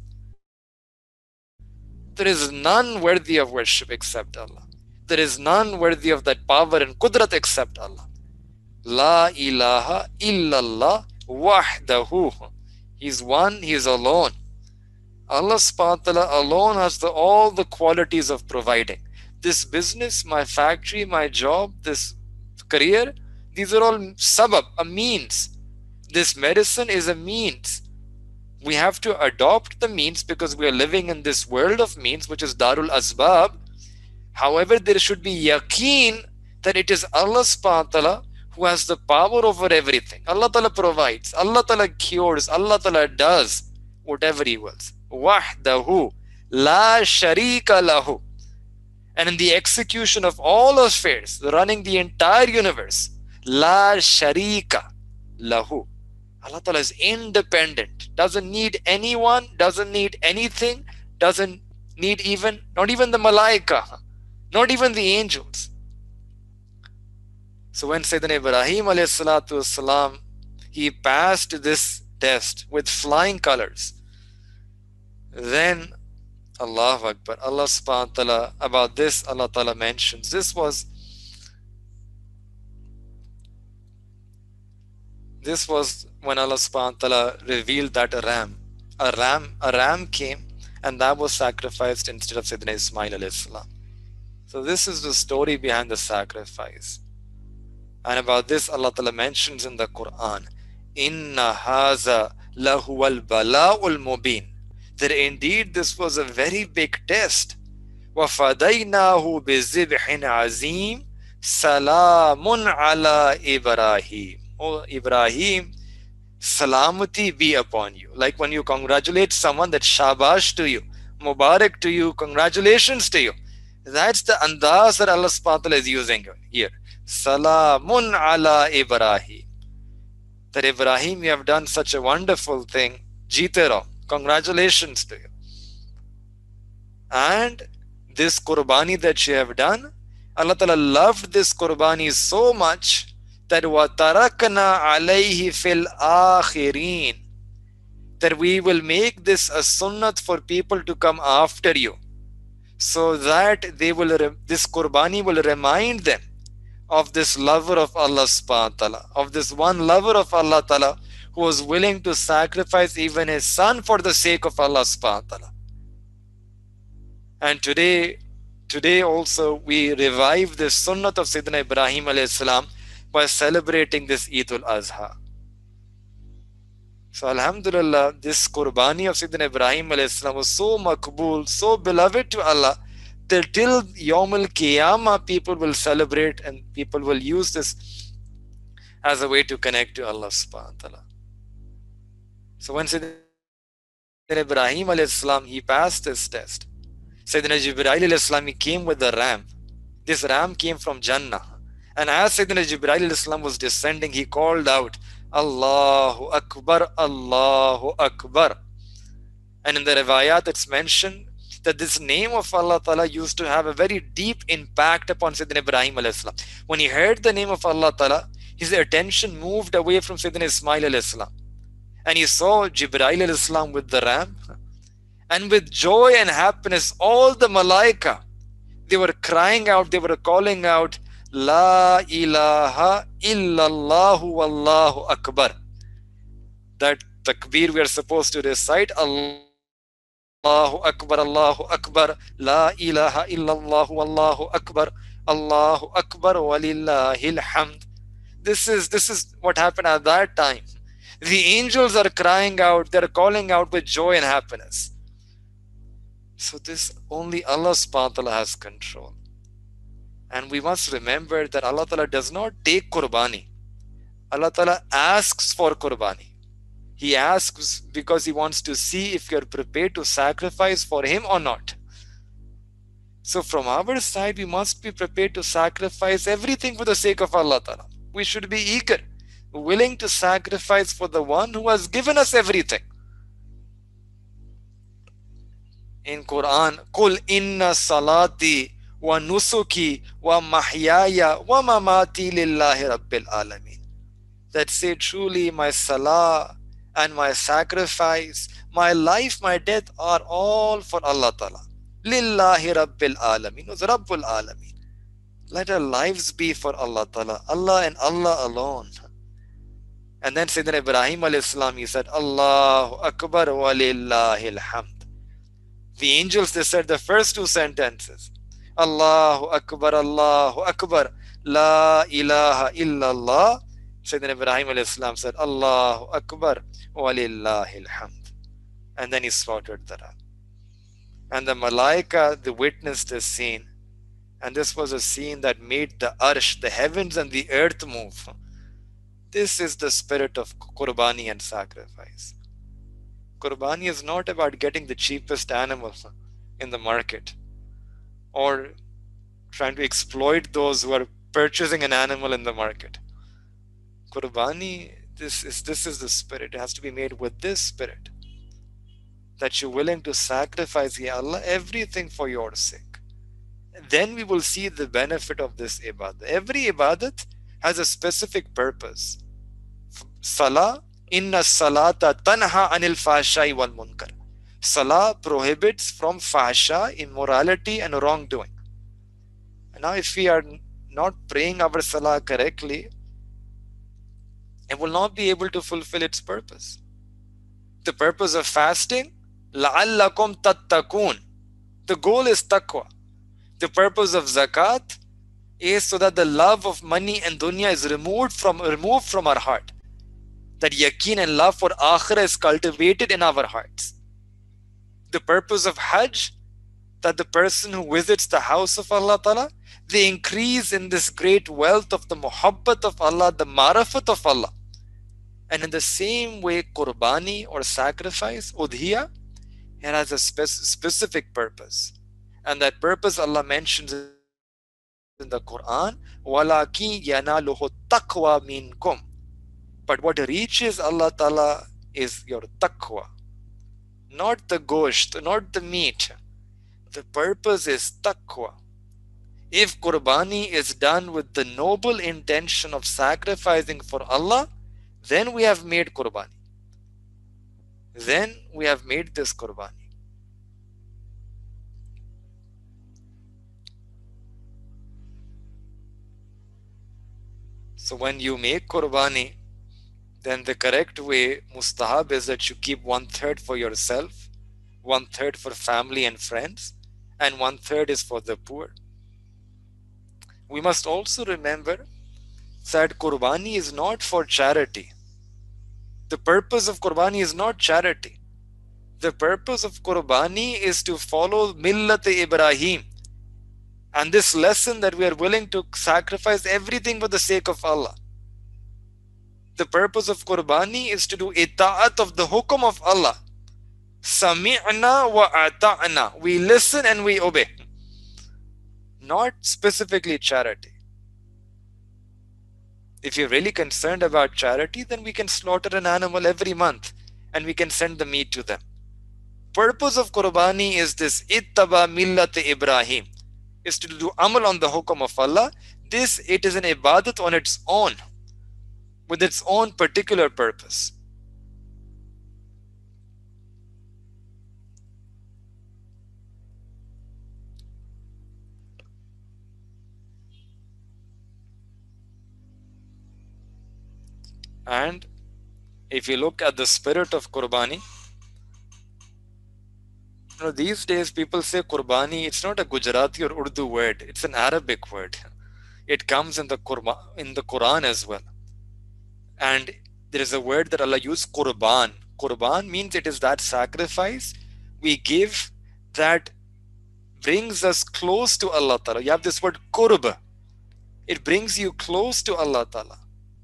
There is none worthy of worship except Allah. There is none worthy of that power and qudrat except Allah. La ilaha illallah wahdahu. He is one, He is alone. Allah subhanahu wa ta'ala alone has the, all the qualities of providing. This business, my factory, my job, this career, these are all sabab, a means. This medicine is a means. We have to adopt the means because we are living in this world of means, which is Darul Asbab. However, there should be yaqeen that it is Allah subhanahu wa ta'ala who has the power over everything. Allah ta'ala provides, Allah ta'ala cures, Allah ta'ala does whatever He wills. Wahdahu la sharika lahu. And in the execution of all affairs, running the entire universe, la sharika lahu. Allah ta'ala is independent, doesn't need anyone, doesn't need anything, doesn't need even, not even the malaika, not even the angels. So when Sayyidina Ibrahim alayhi salatu wasalam, he passed this test with flying colors, then Allahu Akbar, Allah subhanahu wa ta'ala, about this Allah ta'ala mentions, this was this was when Allah subhanahu wa ta'ala revealed that a ram, a ram, a ram came and that was sacrificed instead of Sayyidina Ismail alayhi salam. So this is the story behind the sacrifice. And about this Allah ta'ala mentions in the Quran, Inna haza lahuwal bala'ul mubin. That indeed this was a very big test. وَفَدَيْنَاهُ بِذِبْحٍ عَظِيمٍ سَلَامٌ عَلَى Ibrahim. Oh Ibrahim, salamati be upon you. Like when you congratulate someone, that shabash to you, mubarak to you, congratulations to you. That's the andaz that Allah subhanahu wa ta'ala is using here. Salamun ala Ibrahim. That Ibrahim, you have done such a wonderful thing. Jeete congratulations to you. And this qurbani that you have done, Allah ta'ala loved this qurbani so much that وَتَرَكْنَا عَلَيْهِ فِي الْآخِرِينَ, that we will make this a sunnat for people to come after you, so that they will, this qurbani will remind them of this lover of Allah subhanahu wa ta'ala, of this one lover of Allah ta'ala who was willing to sacrifice even his son for the sake of Allah subhanahu wa ta'ala. And today, today also we revive the sunnat of Sayyidina Ibrahim alayhi salam by celebrating this Eid al-Azha. So Alhamdulillah, this qurbani of Sayyidina Ibrahim alayhi salam was so makbul, so beloved to Allah, that till Yawm al-Qiyamah people will celebrate and people will use this as a way to connect to Allah subhanahu wa ta'ala. So when Sayyidina Ibrahim alayhi salam, he passed this test. Sayyidina Jibreel alayhi salam, he came with the ram. This ram came from Jannah. And as Sayyidina Jibreel alayhi salam was descending, he called out, Allahu Akbar, Allahu Akbar. And in the riwayat it's mentioned that this name of Allah Ta'ala used to have a very deep impact upon Sayyidina Ibrahim alayhi salam. When he heard the name of Allah Ta'ala, his attention moved away from Sayyidina Ismail alayhi salam. And he saw Jibreel alayhi salam with the ram. And with joy and happiness, all the malaika, they were crying out, they were calling out, La ilaha illallahu wallahu akbar. That takbir we are supposed to recite, Allahu akbar, Allahu akbar, La ilaha illallahu wallahu akbar, Allahu akbar walillahil hamd. This is, this is what happened at that time. The angels are crying out, they are calling out with joy and happiness. So this only Allah subhanahu wa ta'ala has control. And we must remember that Allah Ta'ala does not take qurbani. Allah Ta'ala asks for qurbani. He asks because He wants to see if you are prepared to sacrifice for Him or not. So from our side, we must be prepared to sacrifice everything for the sake of Allah Ta'ala. We should be eager, willing to sacrifice for the one who has given us everything. In Quran, Qul inna salati wa nusuki wa mahyaya wa mamati lillahi rabbil alameen. That say truly my salah and my sacrifice, my life, my death are all for Allah Ta'ala. Lillahi rabbil alameen. Was Rabbul alameen. Let our lives be for Allah Ta'ala. Allah and Allah alone. And then Sayyidina Ibrahim alayhi salam, he said, Allahu Akbar wa lillahil hamd. The angels, they said the first two sentences. Allahu Akbar, Allahu Akbar, La ilaha illallah. Sayyidina Ibrahim alayhi salam said, Allahu Akbar, walillahil hamd. And then he slaughtered the ram. And the malaika, they witnessed this scene. And this was a scene that made the arsh, the heavens and the earth move. This is the spirit of Qurbani and sacrifice. Qurbani is not about getting the cheapest animal in the market or trying to exploit those who are purchasing an animal in the market. Qurbani, this is this is the spirit. It has to be made with this spirit, that you're willing to sacrifice, Ya Allah, everything for your sake. Then we will see the benefit of this ibadah. Every ibadat has a specific purpose. Salah, inna salata tanha anil fahsha'i wal munkar. Salah prohibits from fahsha, immorality and wrongdoing. And now if we are not praying our salah correctly, it will not be able to fulfill its purpose. The purpose of fasting, la'allakum tattaqun. The goal is taqwa. The purpose of zakat is so that the love of money and dunya is removed from removed from our heart. That yaqeen and love for akhirah is cultivated in our hearts. The purpose of hajj, that the person who visits the house of Allah Ta'ala, they increase in this great wealth of the muhabbat of Allah, the marafat of Allah. And in the same way, qurbani or sacrifice, udhiya, it has a spe- specific purpose. And that purpose Allah mentions in the Quran, وَلَكِنْ يَنَالُهُ التَّقْوَى مِنْكُمْ. But what reaches Allah Ta'ala is your taqwa. Not the gosht, not the meat. The purpose is taqwa. If qurbani is done with the noble intention of sacrificing for Allah, then we have made qurbani. Then we have made this qurbani. So when you make qurbani, then the correct way, mustahab, is that you keep one third for yourself, one third for family and friends, and one third is for the poor. We must also remember that qurbani is not for charity. The purpose of qurbani is not charity. The purpose of qurbani is to follow millat Ibrahim. And this lesson that we are willing to sacrifice everything for the sake of Allah. The purpose of qurbani is to do ita'at of the hukum of Allah. Sami'na wa ata'na. We listen and we obey. Not specifically charity. If you're really concerned about charity, then we can slaughter an animal every month and we can send the meat to them. Purpose of qurbani is this ittaba millat Ibrahim, is to do amal on the hukum of Allah. This, it is an ibadat on its own, with its own particular purpose. And if you look at the spirit of qurbani, you know, these days people say qurbani, it's not a Gujarati or Urdu word, it's an Arabic word. It comes in the Qur'an, in the Quran as well. And there is a word that Allah used, qurban. Qurban means it is that sacrifice we give that brings us close to Allah Ta'ala. You have this word qurb. It brings you close to Allah Ta'ala.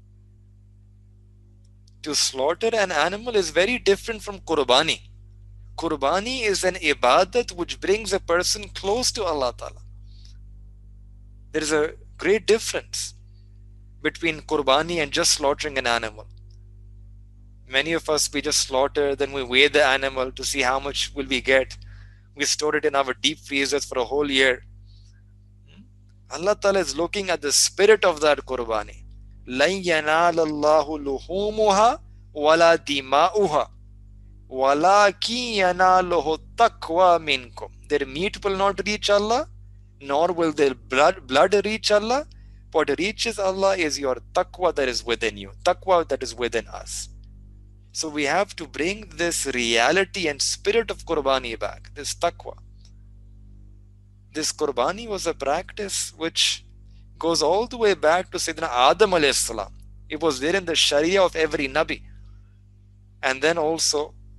To slaughter an animal is very different from qurbani. Qurbani is an ibadat which brings a person close to Allah Ta'ala. There is a great difference between qurbani and just slaughtering an animal. Many of us, we just slaughter, then we weigh the animal to see how much will we get. We store it in our deep freezers for a whole year. Allah Ta'ala is looking at the spirit of that qurbani. لَن يَنَالَ اللَّهُ لُحُومُهَا وَلَا دِمَاؤُهَا وَلَكِنْ يَنَالُهُ التَّقْوَى مِنْكُمْ. Their meat will not reach Allah, nor will their blood, blood reach Allah. What reaches Allah is your taqwa that is within you, taqwa that is within us. So we have to bring this reality and spirit of qurbani back, this taqwa. This qurbani was a practice which goes all the way back to Sayyidina Adam alayhi salam. It was there in the Sharia of every Nabi. And then also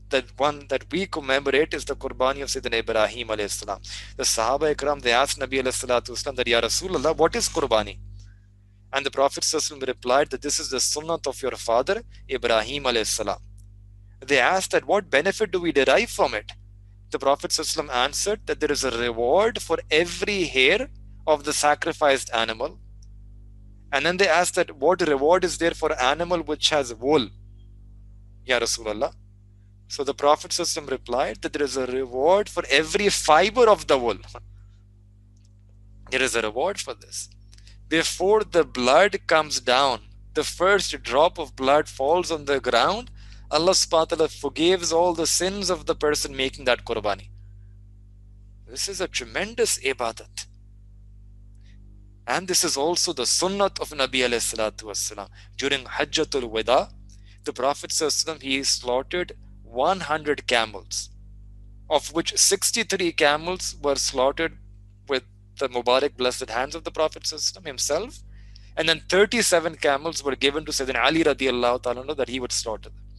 that one that we commemorate is the Qurbani of Sayyidina Ibrahim alayhi salam. The Sahaba Ikram, they asked Nabi alayhi salatu wasalam that, Ya Rasulullah, what is Qurbani? And the Prophet ﷺ replied that this is the sunnah of your father Ibrahim alayhi salam. They asked that what benefit do we derive from it? The Prophet ﷺ answered that there is a reward for every hair of the sacrificed animal. And then they asked that what reward is there for animal which has wool, Ya Rasulullah? So the Prophet ﷺ replied that there is a reward for every fiber of the wool. There is a reward for this. Before the blood comes down, the first drop of blood falls on the ground, Allah subhanahu wa ta'ala forgives all the sins of the person making that Qurbani. This is a tremendous ibadat. And this is also the sunnah of Nabi alayhi salatu wasalam. During Hajjatul Wada, the Prophet ﷺ, he slaughtered one hundred camels, of which sixty-three camels were slaughtered with the Mubarak blessed hands of the Prophet ﷺ himself, and then thirty-seven camels were given to Sayyidina Ali radiallahu ta'ala that he would slaughter them.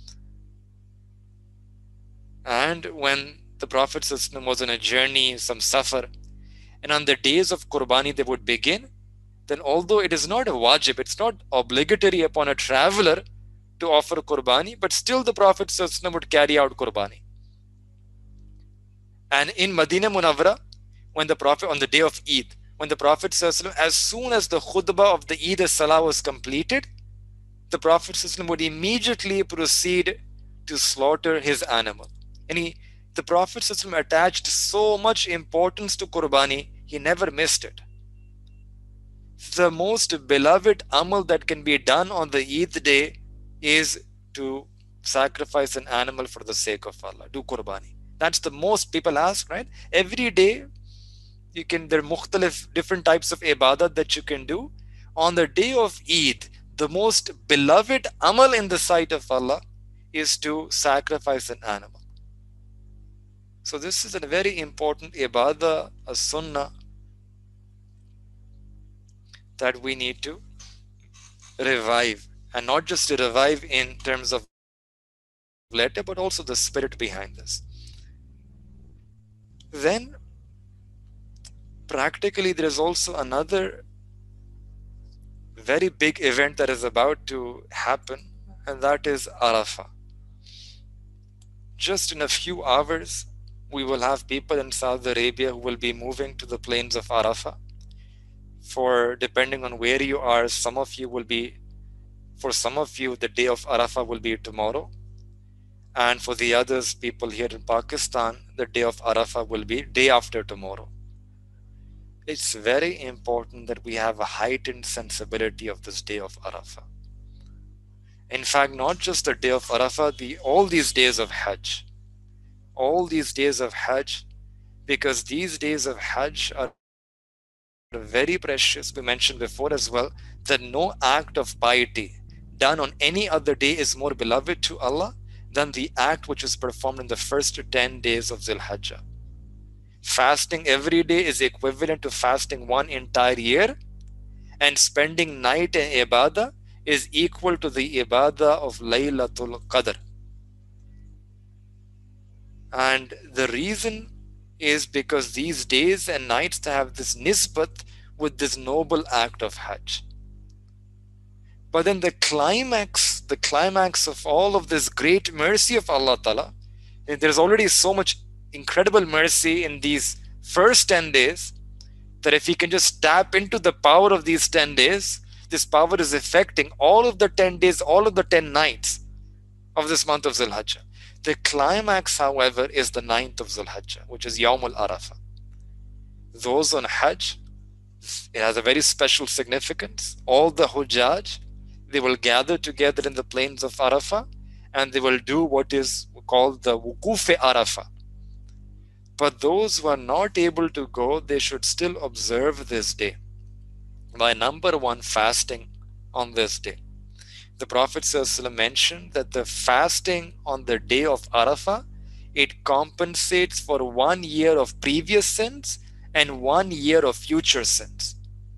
And when the Prophet ﷺ was on a journey, some safar, and on the days of Qurbani they would begin, then although it is not a wajib, it's not obligatory upon a traveler to offer Qurbani, but still the Prophet ﷺ would carry out Qurbani. And in Medina Munawwara, when the Prophet, on the day of Eid, when the Prophet ﷺ, as soon as the khutbah of the Eid as-Salah was completed, the Prophet ﷺ would immediately proceed to slaughter his animal. And he, the Prophet ﷺ attached so much importance to Qurbani, he never missed it. The most beloved amal that can be done on the Eid day is to sacrifice an animal for the sake of Allah, do Qurbani. That's the most people ask, right? Every day, you can, there are mukhtalif, different types of ibadat that you can do. On the day of Eid, the most beloved amal in the sight of Allah is to sacrifice an animal. So this is a very important ibadah, a sunnah, that we need to revive. And not just to revive in terms of letter, but also the spirit behind this. Then, practically, there is also another very big event that is about to happen, and that is Arafah. Just in a few hours, we will have people in Saudi Arabia who will be moving to the plains of Arafah. For, depending on where you are, some of you will be, for some of you, the day of Arafah will be tomorrow. And for the others, people here in Pakistan, the day of Arafah will be day after tomorrow. It's very important that we have a heightened sensibility of this day of Arafah. In fact, not just the day of Arafah, the, all these days of Hajj. All these days of Hajj, because these days of Hajj are very precious. We mentioned before as well that no act of piety done on any other day is more beloved to Allah than the act which is performed in the first ten days of Zul Hajjah. Fasting every day is equivalent to fasting one entire year, and spending night in ibadah is equal to the ibadah of Laylatul Qadr. And the reason is because these days and nights have this nisbat with this noble act of Hajj. But then the climax, the climax of all of this great mercy of Allah Ta'ala, there's already so much incredible mercy in these first ten days that if we can just tap into the power of these ten days, this power is affecting all of the ten days, all of the ten nights of this month of Zul Hajjah. The climax, however, is the ninth of Zul Hajjah, which is Yawm al-Arafah. Those on Hajj, it has a very special significance. All the Hujjaj, they will gather together in the plains of Arafah, and they will do what is called the Wukuf Arafah. But those who are not able to go, they should still observe this day by number one, fasting on this day. The Prophet ﷺ mentioned that the fasting on the day of Arafah, it compensates for one year of previous sins and one year of future sins.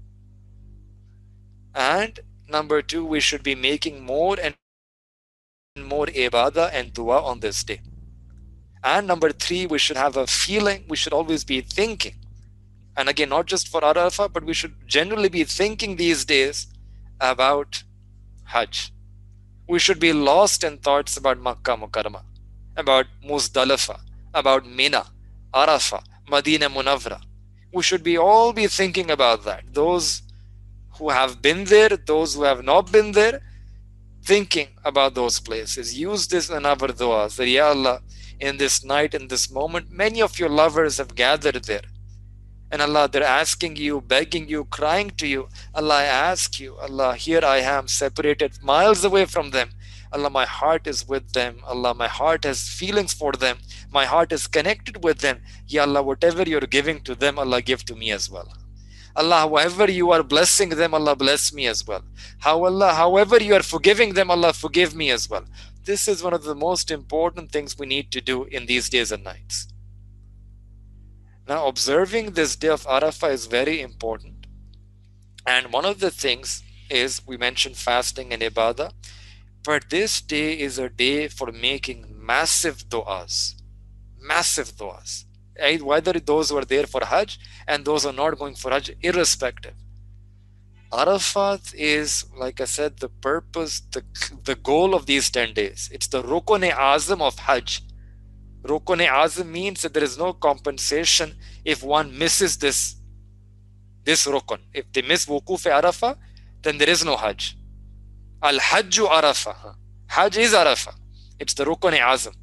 And number two, we should be making more and more ibadah and dua on this day. And number three, we should have a feeling. We should always be thinking. And again, not just for Arafah, but we should generally be thinking these days about Hajj. We should be lost in thoughts about Makkah Mukarramah, about Muzdalifah, about Mina, Arafah, Madinah Munawwara. We should be all be thinking about that. Those who have been there, those who have not been there, thinking about those places. Use this in our du'as. That, Ya Allah, in this night, in this moment, many of your lovers have gathered there. And Allah, they're asking you, begging you, crying to you. Allah, I ask you, Allah, here I am separated miles away from them. Allah, my heart is with them. Allah, my heart has feelings for them. My heart is connected with them. Ya Allah, whatever you're giving to them, Allah, give to me as well. Allah, however you are blessing them, Allah, bless me as well. How Allah, however you are forgiving them, Allah, forgive me as well. This is one of the most important things we need to do in these days and nights. Now, observing this day of Arafah is very important. And one of the things is, we mentioned fasting and ibadah, but this day is a day for making massive du'as. Massive du'as. Whether those who are there for Hajj and those who are not going for Hajj, irrespective. Arafat is, like I said, the purpose, the, the goal of these ten days. It's the Rukun-e-Azam of Hajj. Rukun-e-Azam means that there is no compensation if one misses this, this Rukun. If they miss Wukuf Arafah, then there is no Hajj. Al-Hajju Arafah. Hajj is Arafah. It's the Rukun-e-Azam.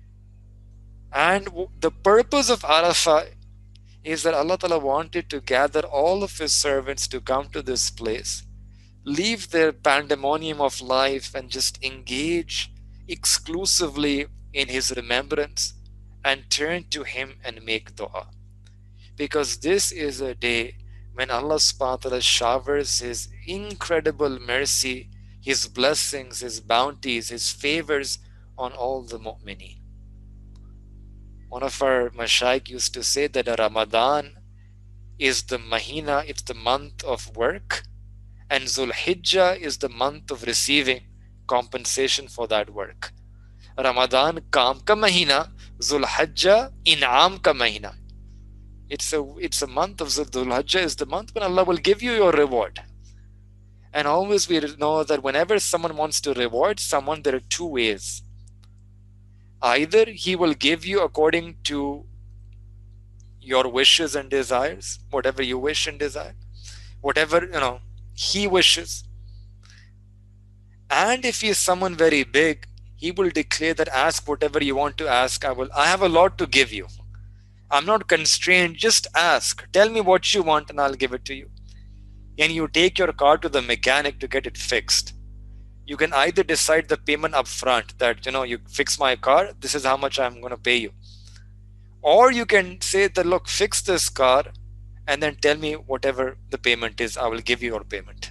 And the purpose of Arafah is that Allah Ta'ala wanted to gather all of His servants to come to this place, leave their pandemonium of life and just engage exclusively in His remembrance and turn to Him and make dua. Because this is a day when Allah subhanahu wa ta'ala showers His incredible mercy, His blessings, His bounties, His favors on all the mu'mineen. One of our mashaykh used to say that Ramadan is the mahina, it's the month of work, and Zulhijjah is the month of receiving compensation for that work. Ramadan kaam ka mahina, Zulhijjah in'am ka mahina. It's a, it's a month of Zulhijjah is the month when Allah will give you your reward. And always we know that whenever someone wants to reward someone, there are two ways. Either He will give you according to your wishes and desires, whatever you wish and desire, whatever, you know, He wishes. And if He is someone very big, He will declare that ask whatever you want to ask. I will, I have a lot to give you. I'm not constrained. Just ask. Tell me what you want and I'll give it to you. And you take your car to the mechanic to get it fixed. You can either decide the payment up front that, you know, you fix my car, this is how much I'm going to pay you. Or you can say that, look, fix this car and then tell me whatever the payment is, I will give you your payment.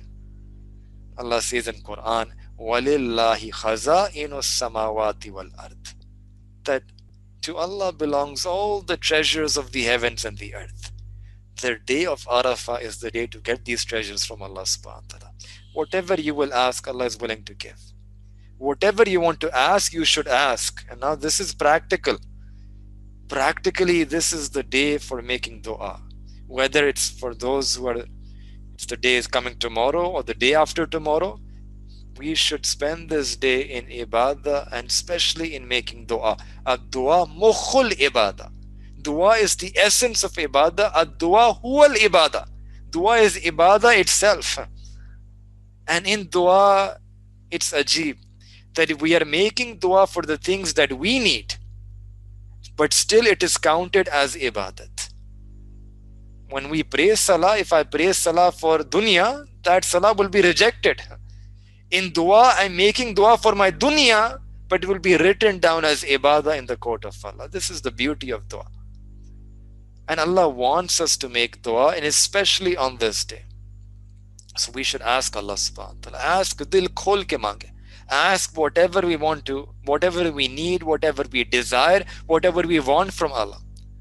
Allah says in Quran, وَلِلَّهِ خَزَائِنُ السَّمَاوَاتِ وَالْأَرْضِ, that to Allah belongs all the treasures of the heavens and the earth. The day of Arafah is the day to get these treasures from Allah subhanahu wa ta'ala. Whatever you will ask, Allah is willing to give. Whatever you want to ask, you should ask. And now this is practical. Practically, this is the day for making dua. Whether it's for those who are, it's the day is coming tomorrow or the day after tomorrow, we should spend this day in ibadah and especially in making dua. Ad-dua mukhul ibadah. Dua is the essence of ibadah. Ad-dua huwal ibadah. Dua is ibadah itself. And in dua, it's ajib that we are making dua for the things that we need, but still it is counted as ibadat. When we pray salah, if I pray salah for dunya, that salah will be rejected. In dua, I'm making dua for my dunya, but it will be written down as ibadah in the court of Allah. This is the beauty of dua. And Allah wants us to make dua, and especially on this day. So we should ask Allah subhanahu wa ta'ala. Ask dil khol ke mange. Ask whatever we want to, whatever we need, whatever we desire, whatever we want from Allah.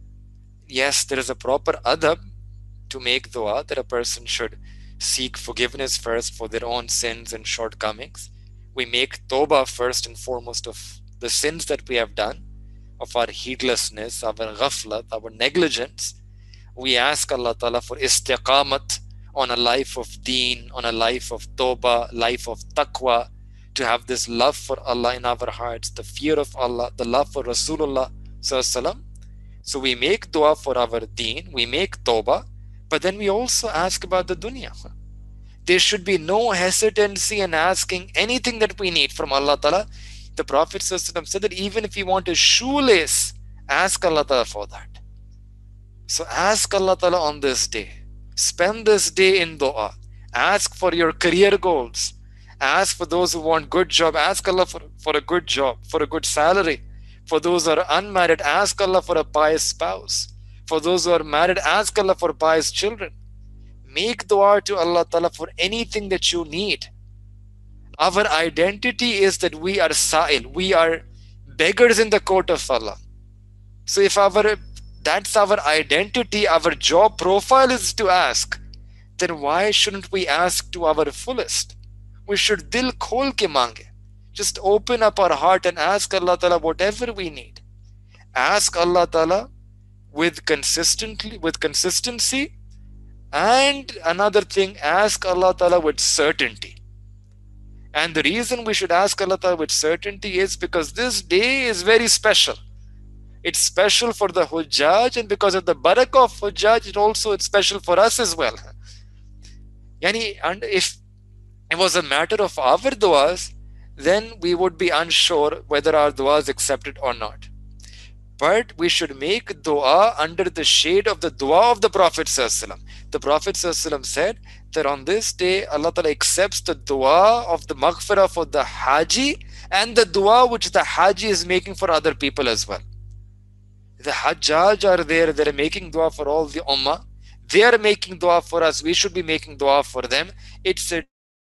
Yes, there is a proper adab to make dua, that a person should seek forgiveness first for their own sins and shortcomings. We make tawbah first and foremost of the sins that we have done. of our heedlessness, our ghaflat, our negligence, we ask Allah Ta'ala for istiqamat on a life of deen, on a life of tawbah, life of taqwa, to have this love for Allah in our hearts, the fear of Allah, the love for Rasulullah Sallallahu. So we make dua for our deen, we make tawbah, but then we also ask about the dunya. There should be no hesitancy in asking anything that we need from Allah Ta'ala. The Prophet Sallallahu said that even if you want a shoelace, ask Allah Ta'ala for that. So ask Allah Ta'ala on this day. Spend this day in dua. Ask for your career goals. Ask for those who want good job. Ask Allah for, for a good job, for a good salary. For those who are unmarried, ask Allah for a pious spouse. For those who are married, ask Allah for pious children. Make dua to Allah Ta'ala for anything that you need. Our identity is that we are sa'il. We are beggars in the court of Allah. So if our that's our identity, our job profile is to ask, then why shouldn't we ask to our fullest? We should dil khol ke mange. Just open up our heart and ask Allah Ta'ala whatever we need. Ask Allah Ta'ala with consistently, with consistency. And another thing, ask Allah Ta'ala with certainty. And the reason we should ask Allah Ta'ala with certainty is because this day is very special. It's special for the Hujjaj, and because of the barakah of Hujjaj, it also it's special for us as well. Yani, and if it was a matter of our du'as, then we would be unsure whether our dua is accepted or not. But we should make dua under the shade of the dua of the Prophet ﷺ. The Prophet ﷺ said that on this day, Allah Ta'ala accepts the dua of the maghfirah for the Haji and the dua which the Haji is making for other people as well. The Hajjaj are there, they're making dua for all the ummah. They are making dua for us, we should be making dua for them. It's a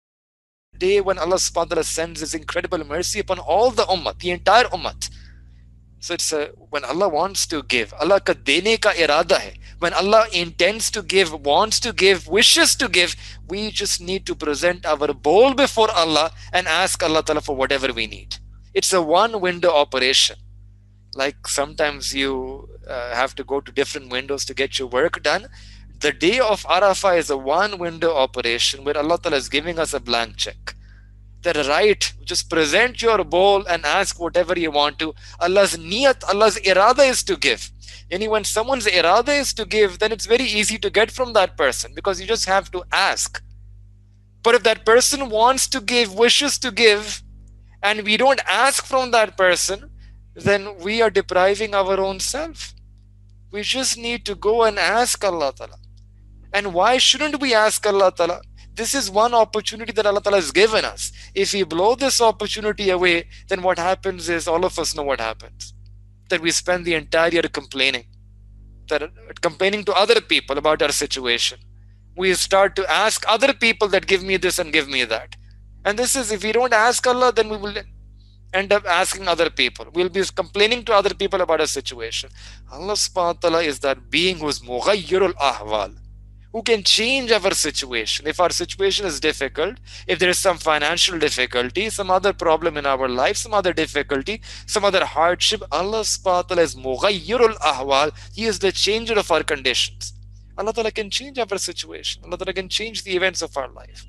day when Allah subhanahu wa ta'ala sends His incredible mercy upon all the ummah, the entire ummah. So it's a, when Allah wants to give, Allah ka dene ka irada hai. When Allah intends to give, wants to give, wishes to give, we just need to present our bowl before Allah and ask Allah Ta'ala for whatever we need. It's a one window operation. Like sometimes you uh, have to go to different windows to get your work done. The day of Arafah is a one window operation where Allah Ta'ala is giving us a blank check. That right, just present your bowl and ask whatever you want to. Allah's niyat, Allah's irada is to give. And when someone's irada is to give, then it's very easy to get from that person because you just have to ask. But if that person wants to give, wishes to give, and we don't ask from that person, then we are depriving our own self. We just need to go and ask Allah Ta'ala. And why shouldn't we ask Allah Ta'ala? This is one opportunity that Allah Ta'ala has given us. If we blow this opportunity away, then what happens is, all of us know what happens. That we spend the entire year complaining. That complaining to other people about our situation. We start to ask other people that give me this and give me that. And this is, if we don't ask Allah, then we will end up asking other people. We'll be complaining to other people about our situation. Allah subhanahu wa ta'ala is that being who is mughayyirul ahwal, who can change our situation. If our situation is difficult, if there is some financial difficulty, some other problem in our life, some other difficulty, some other hardship, Allah subhanahu wa ta'ala is mughayyirul ahwal. He is the changer of our conditions. Allah Ta'ala can change our situation. Allah Ta'ala can change the events of our life.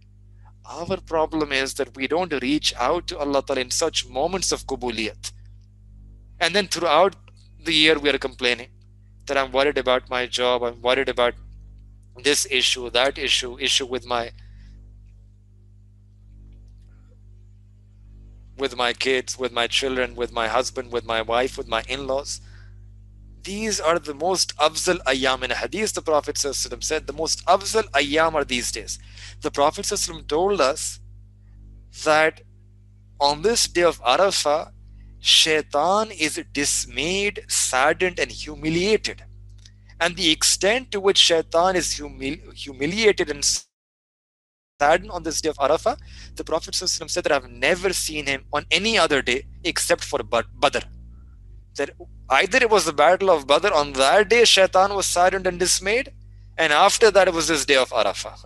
Our problem is that we don't reach out to Allah Ta'ala in such moments of kubuliyat. And then throughout the year we are complaining that I'm worried about my job, I'm worried about this issue, that issue, issue with my with my kids, with my children, with my husband, with my wife, with my in-laws. These are the most afzal ayyam. In a hadith, the Prophet ﷺ said, the most afzal ayyam are these days. The Prophet ﷺ told us that on this day of Arafah, Shaitan is dismayed, saddened, and humiliated. And the extent to which Shaitan is humili- humiliated and saddened on this day of Arafah, the Prophet ﷺ said that I've never seen him on any other day except for Badr. That either it was the battle of Badr, on that day Shaitan was saddened and dismayed, and after that it was this day of Arafah.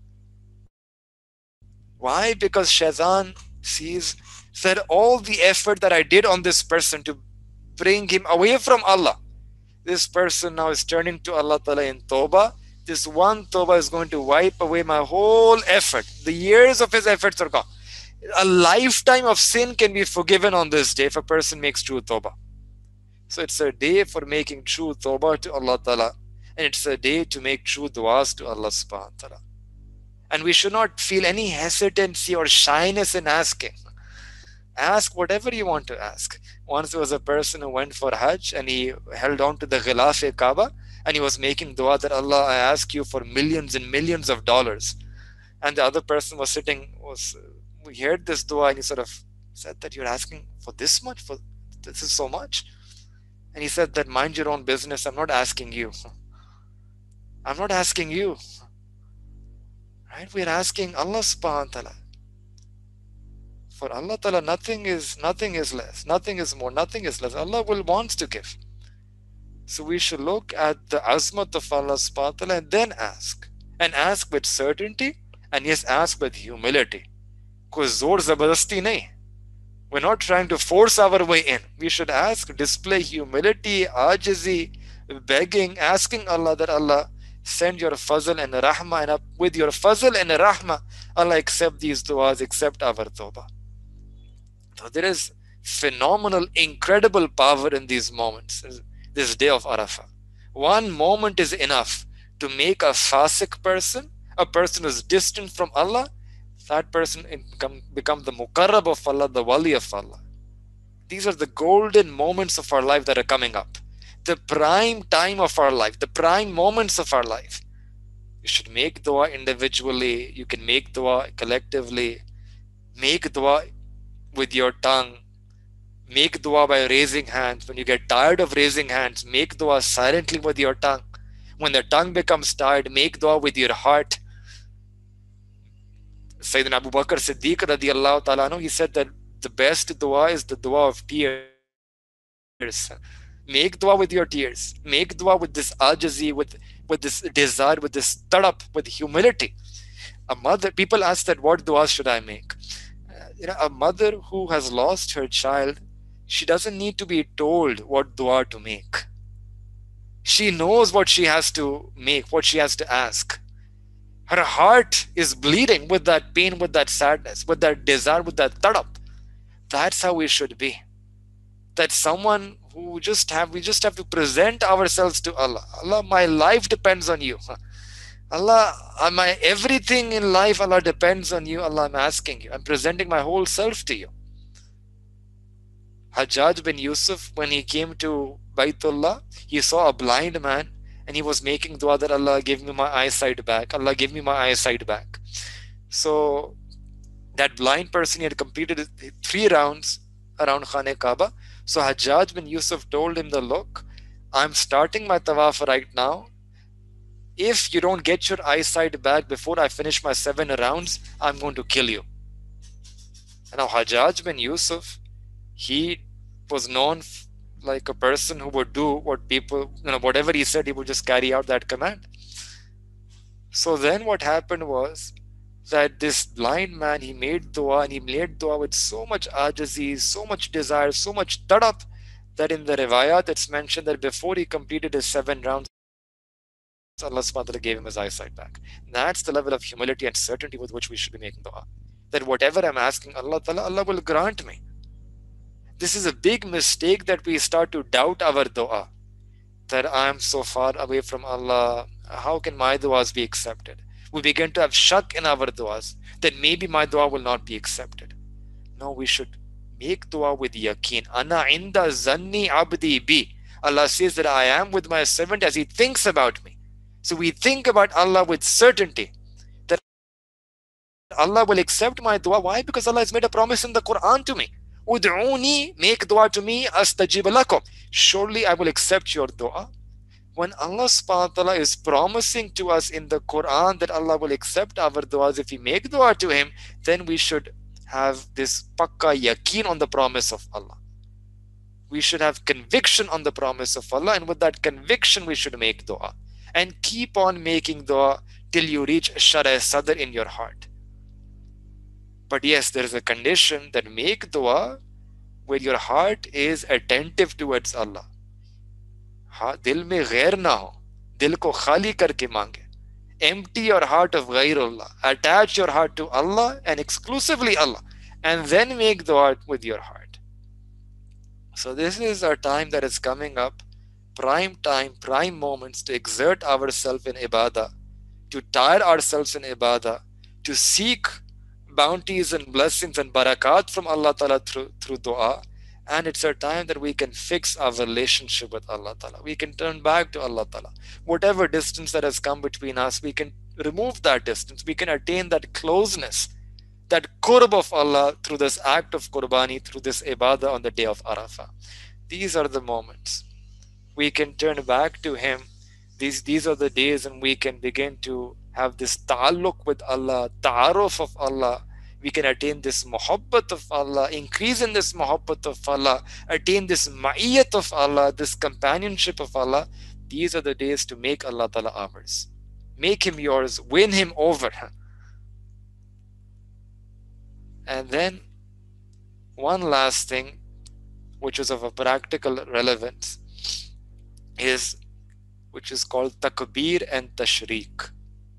Why? Because Shaitan sees that all the effort that I did on this person to bring him away from Allah. This person now is turning to Allah Ta'ala in Tawbah. This one Tawbah is going to wipe away my whole effort. The years of his efforts are gone. A lifetime of sin can be forgiven on this day if a person makes true Tawbah. So it's a day for making true Tawbah to Allah Ta'ala. And it's a day to make true du'as to Allah Subhanahu wa Ta'ala. And we should not feel any hesitancy or shyness in asking. Ask whatever you want to ask. Once there was a person who went for Hajj and he held on to the Ghilaf-e-Kaaba and he was making dua that Allah, I ask you for millions and millions of dollars. And the other person was sitting, was we heard this dua and he sort of said that you're asking for this much, for this is so much. And he said that mind your own business, I'm not asking you. I'm not asking you. Right? We're asking Allah subhanahu wa ta'ala. For Allah Ta'ala, nothing is nothing is less, nothing is more, nothing is less. Allah will wants to give. So we should look at the azmat of Allah subhanahu wa ta'ala and then ask. And ask with certainty, and yes, ask with humility. Because zor zabardasti nahi. We're not trying to force our way in. We should ask, display humility, ajizi, begging, asking Allah that Allah send your fazl and rahmah, and with your fazl and rahmah, Allah accept these du'as, accept our tawbah. So there is phenomenal, incredible power in these moments, this day of Arafah. One moment is enough to make a fasik person, a person who is distant from Allah, that person become, become the muqarrab of Allah, the wali of Allah. These are the golden moments of our life that are coming up. The prime time of our life, the prime moments of our life. You should make dua individually, you can make dua collectively, make dua with your tongue, make dua by raising hands. When you get tired of raising hands, make dua silently with your tongue. When the tongue becomes tired, make dua with your heart. Sayyidina Abu Bakr Siddiq radiallahu ta'ala anhu, he said that the best dua is the dua of tears. Make dua with your tears. Make dua with this ajazi, with, with this desire, with this tadap, with humility. A mother, people ask that, what dua should I make? You know, a mother who has lost her child, she doesn't need to be told what dua to make. She knows what she has to make, what she has to ask. Her heart is bleeding with that pain, with that sadness, with that desire, with that tadap. That's how we should be. That someone who just have, we just have to present ourselves to Allah. Allah, my life depends on you. Allah, my everything in life, Allah depends on you. Allah, I'm asking you. I'm presenting my whole self to you. Hajjaj bin Yusuf, when he came to Baytullah, he saw a blind man and he was making dua that Allah give me my eyesight back. Allah give me my eyesight back. So that blind person, he had completed three rounds around Khane Kaaba. So Hajjaj bin Yusuf told him, the look, I'm starting my tawaf right now. If you don't get your eyesight back before I finish my seven rounds, I'm going to kill you. And now Hajjaj bin Yusuf, he was known like a person who would do what people, you know, whatever he said, he would just carry out that command. So then what happened was that this blind man, he made dua, and he made dua with so much ajazi, so much desire, so much tadap, that in the riwayat it's mentioned that before he completed his seven rounds, Allah subhanahu wa ta'ala gave him his eyesight back. That's the level of humility and certainty with which we should be making dua. That whatever I'm asking Allah ta'ala, Allah will grant me. This is a big mistake, that we start to doubt our dua. That I am so far away from Allah, how can my duas be accepted? We begin to have shak in our duas, that maybe my dua will not be accepted. No, we should make dua with yaqeen. Ana inda zanni abdi bi. Allah says that I am with my servant as he thinks about me. So we think about Allah with certainty that Allah will accept my dua. Why? Because Allah has made a promise in the Quran to me. Ud'uni, make dua to me, astajib lakum. Surely I will accept your dua. When Allah subhanahu wa ta'ala is promising to us in the Quran that Allah will accept our duas if we make dua to him, then we should have this pakka yaqeen on the promise of Allah. We should have conviction on the promise of Allah, and with that conviction we should make dua. And keep on making dua till you reach Shara Sadr in your heart. But yes, there is a condition, that make dua where your heart is attentive towards Allah. हाँ, दिल में गैर ना हो, दिल को खाली करके मांगे. Empty your heart of ghairullah. Attach your heart to Allah and exclusively Allah, and then make dua with your heart. So this is our time that is coming up, prime time, prime moments to exert ourselves in ibadah, to tire ourselves in ibadah, to seek bounties and blessings and barakat from Allah Ta'ala through, through dua. And it's a time that we can fix our relationship with Allah Ta'ala. We can turn back to Allah Ta'ala. Whatever distance that has come between us, we can remove that distance. We can attain that closeness, that qurb of Allah through this act of qurbani, through this ibadah on the day of Arafah. These are the moments. We can turn back to Him. These, these are the days when we can begin to have this ta'alluq with Allah, ta'aruf of Allah. We can attain this muhabbat of Allah, increase in this muhabbat of Allah, attain this ma'iyyat of Allah, this companionship of Allah. These are the days to make Allah Ta'ala ours. Make Him yours, win Him over. And then one last thing, which is of a practical relevance, is which is called takbir and tashriq.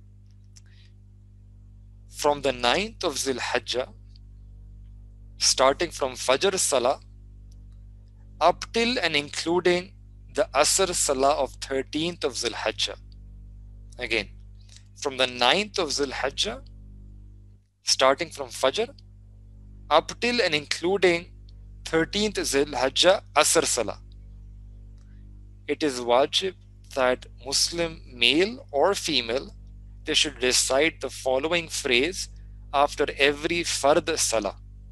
From the ninth of Zil Hijjah, starting from Fajr Salah, up till and including the Asr Salah of thirteenth of Zil Hijjah. Again, from the ninth of Zil Hijjah, starting from Fajr, up till and including thirteenth Zil Hijjah Asr Salah. It is wajib that Muslim male or female, they should recite the following phrase after every fard salah.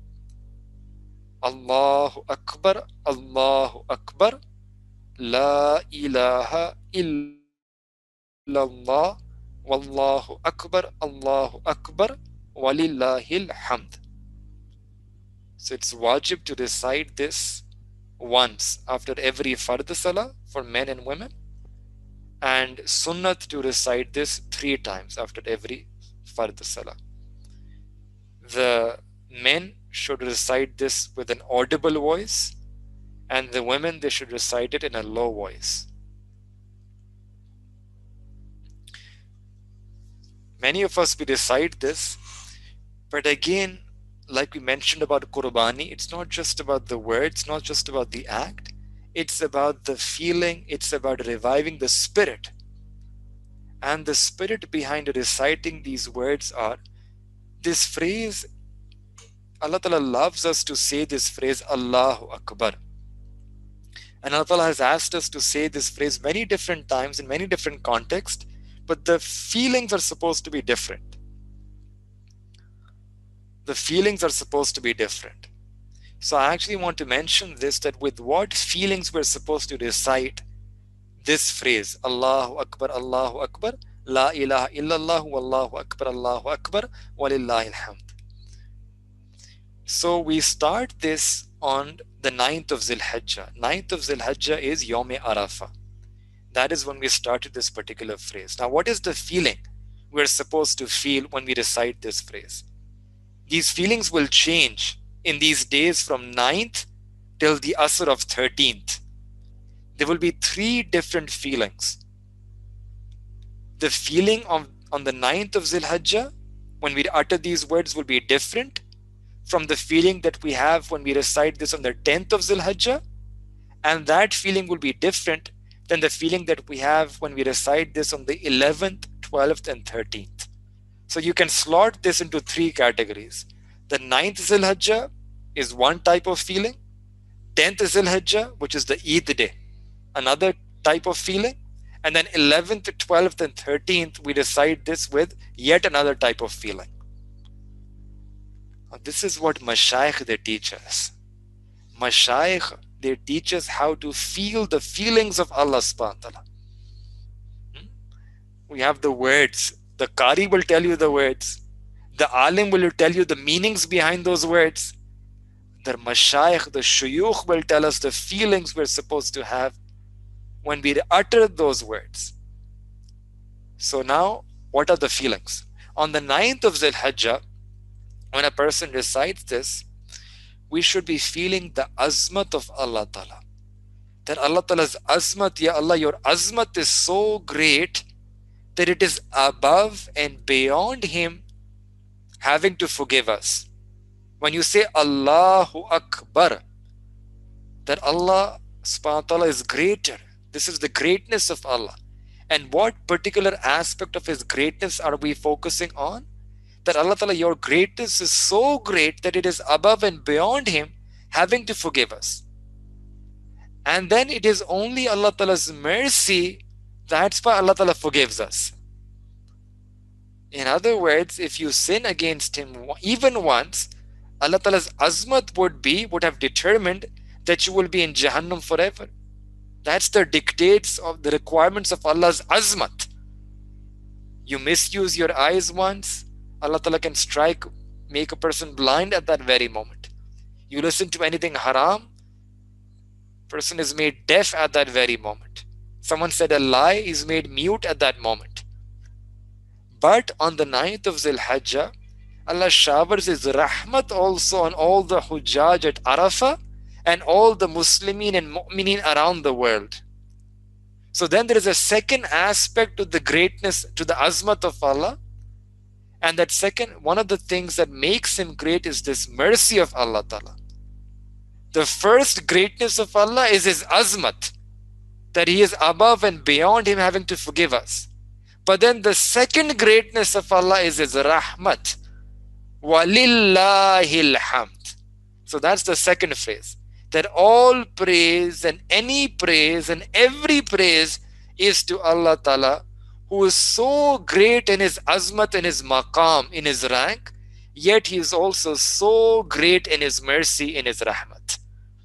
Allahu Akbar, Allahu Akbar, La ilaha illallah, Wallahu Akbar, Allahu Akbar, Walillahil hamd. So it's wajib to recite this once after every fard salah for men and women, and sunnat to recite this three times after every fard salah. The men should recite this with an audible voice, and the women, they should recite it in a low voice. Many of us, we recite this, but again, like we mentioned about Qurbani, it's not just about the words, not just about the act, it's about the feeling, it's about reviving the spirit. And the spirit behind reciting these words are, this phrase, Allah Ta'ala loves us to say this phrase, Allahu Akbar. And Allah Ta'ala has asked us to say this phrase many different times in many different contexts, but the feelings are supposed to be different. The feelings are supposed to be different. So I actually want to mention this, that with what feelings we're supposed to recite this phrase, Allahu Akbar, Allahu Akbar, La ilaha illallah, Wallahu Akbar, Allahu Akbar, Walillahil hamd. So we start this on the ninth of Zil Hijjah. ninth of Zil Hijjah is Yawm Arafah. That is when we started this particular phrase. Now, what is the feeling we're supposed to feel when we recite this phrase? These feelings will change in these days from ninth till the Asr of thirteenth. There will be three different feelings. The feeling of, on the ninth of Zil Hijjah, when we utter these words, will be different from the feeling that we have when we recite this on the tenth of Zil Hijjah, and that feeling will be different than the feeling that we have when we recite this on the eleventh, twelfth, and thirteenth. So you can slot this into three categories. The ninth Zil Hijjah is one type of feeling. tenth Zil Hijjah, which is the Eid day, another type of feeling. And then eleventh, twelfth, and thirteenth, we recite this with yet another type of feeling. Now, this is what Mashayikh, they teach us. Mashayikh, they teach us how to feel the feelings of Allah subhanahu wa ta'ala. We have the words. The Qari will tell you the words. The Alim will tell you the meanings behind those words. The Mashayikh, the Shuyukh will tell us the feelings we're supposed to have when we utter those words. So now, what are the feelings? On the ninth of Zil Hijjah, when a person recites this, we should be feeling the azmat of Allah Ta'ala. That Allah Ta'ala's azmat, Ya Allah, your azmat is so great that it is above and beyond Him having to forgive us. When you say Allahu Akbar, that Allah subhanahu wa ta'ala is greater. This is the greatness of Allah. And what particular aspect of His greatness are we focusing on? That Allah Ta'ala, your greatness is so great that it is above and beyond Him having to forgive us. And then it is only Allah Ta'ala's mercy, that's why Allah Ta'ala forgives us. In other words, if you sin against Him even once, Allah Ta'ala's azmat would be, would have determined that you will be in Jahannam forever. That's the dictates of the requirements of Allah's azmat. You misuse your eyes once, Allah Ta'ala can strike, make a person blind at that very moment. You listen to anything haram, person is made deaf at that very moment. Someone said a lie, is made mute at that moment. But on the ninth of Zul Hijjah, Allah showers His rahmat also on all the Hujjaj at Arafah and all the Muslimin and Mu'minin around the world. So then there is a second aspect to the greatness, to the azmat of Allah. And that second, one of the things that makes Him great is this mercy of Allah Ta'ala. The first greatness of Allah is His azmat, that He is above and beyond Him having to forgive us. But then the second greatness of Allah is His rahmat. وَلِلَّهِ الْحَمْدِ. So that's the second phrase. That all praise and any praise and every praise is to Allah Ta'ala, who is so great in His azmat, in His maqam, in His rank, yet He is also so great in His mercy, in His rahmat.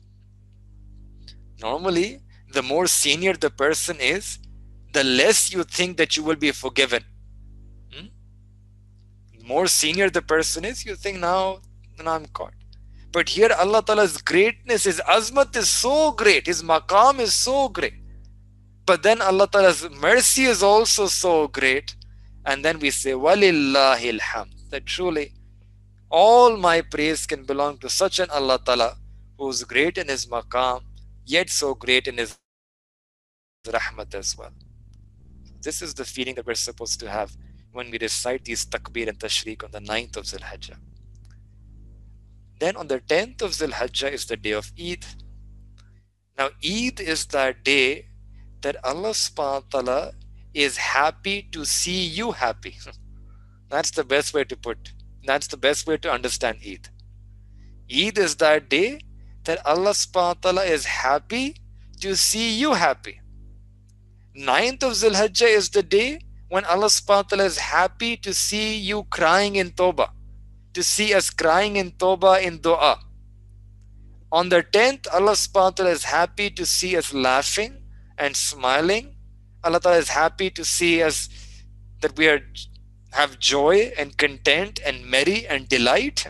Normally, the more senior the person is, the less you think that you will be forgiven. Hmm? The more senior the person is, you think now, now I'm caught. But here Allah Ta'ala's greatness, His azmat is so great, His maqam is so great. But then Allah Ta'ala's mercy is also so great. And then we say, وَلِلَّهِ الْحَمْدِ. That truly, all my praise can belong to such an Allah Ta'ala who is great in His maqam, yet so great in His rahmat as well. This is the feeling that we're supposed to have when we recite these takbir and tashriq on the ninth of Zul Hijjah. Then on the tenth of Zul Hijjah is the day of Eid. Now Eid is that day that Allah subhanahu wa ta'ala is happy to see you happy. That's the best way to put. That's the best way to understand Eid. Eid is that day that Allah subhanahu wa ta'ala is happy to see you happy. Ninth of Zul Hijjah is the day when Allah subhanahu wa ta'ala is happy to see you crying in tawbah, to see us crying in tawbah, in dua. On the tenth, Allah subhanahu wa ta'ala is happy to see us laughing and smiling. Allah ta'ala is happy to see us, that we are have joy and content and merry and delight.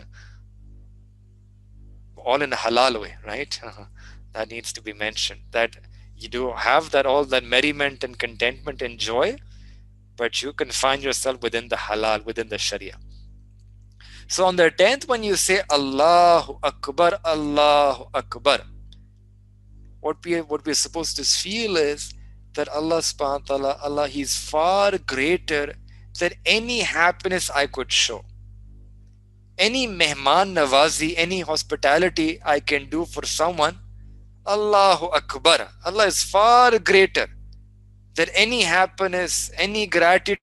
All in a halal way, right? That needs to be mentioned. That you do have that all that merriment and contentment and joy, but you can find yourself within the halal, within the sharia. So on the tenth, when you say Allahu Akbar, Allahu Akbar, what we what we're supposed to feel is that Allah subhanahu wa ta'ala, Allah, He's far greater than any happiness I could show. Any mehman nawazi, any hospitality I can do for someone, Allahu Akbar. Allah is far greater than any happiness, any gratitude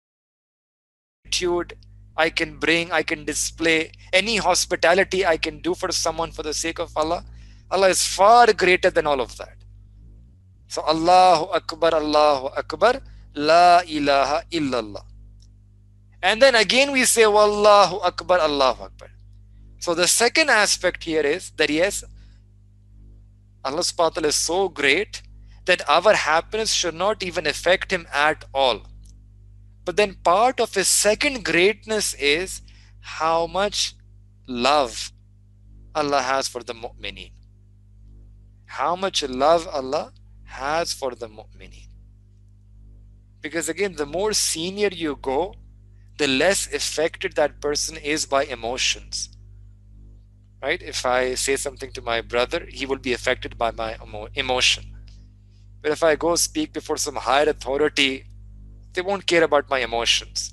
I can bring, I can display, any hospitality I can do for someone for the sake of Allah. Allah is far greater than all of that. So Allahu Akbar, Allahu Akbar, La ilaha illallah. And then again we say Wallahu Akbar, Allahu Akbar. So the second aspect here is that yes, Allah subhanahu wa ta'ala is so great that our happiness should not even affect Him at all. But then part of His second greatness is how much love Allah has for the mu'mineen. How much love Allah has for the mu'mineen. Because again, the more senior you go, the less affected that person is by emotions. right? If I say something to my brother, he will be affected by my emo emotion. But if I go speak before some higher authority, they won't care about my emotions.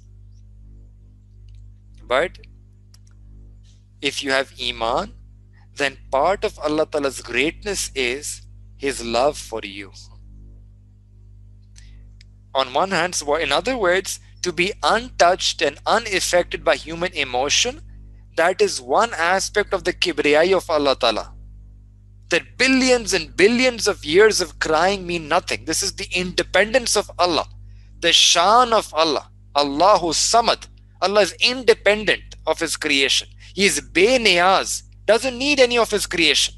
But if you have Iman, then part of Allah Ta'ala's greatness is His love for you. On one hand, so in other words, to be untouched and unaffected by human emotion, that is one aspect of the kibriyai of Allah Ta'ala. That billions and billions of years of crying mean nothing. This is the independence of Allah, the shan of Allah. Allahu Samad. Allah is independent of His creation. He is be-niyaz, doesn't need any of His creation.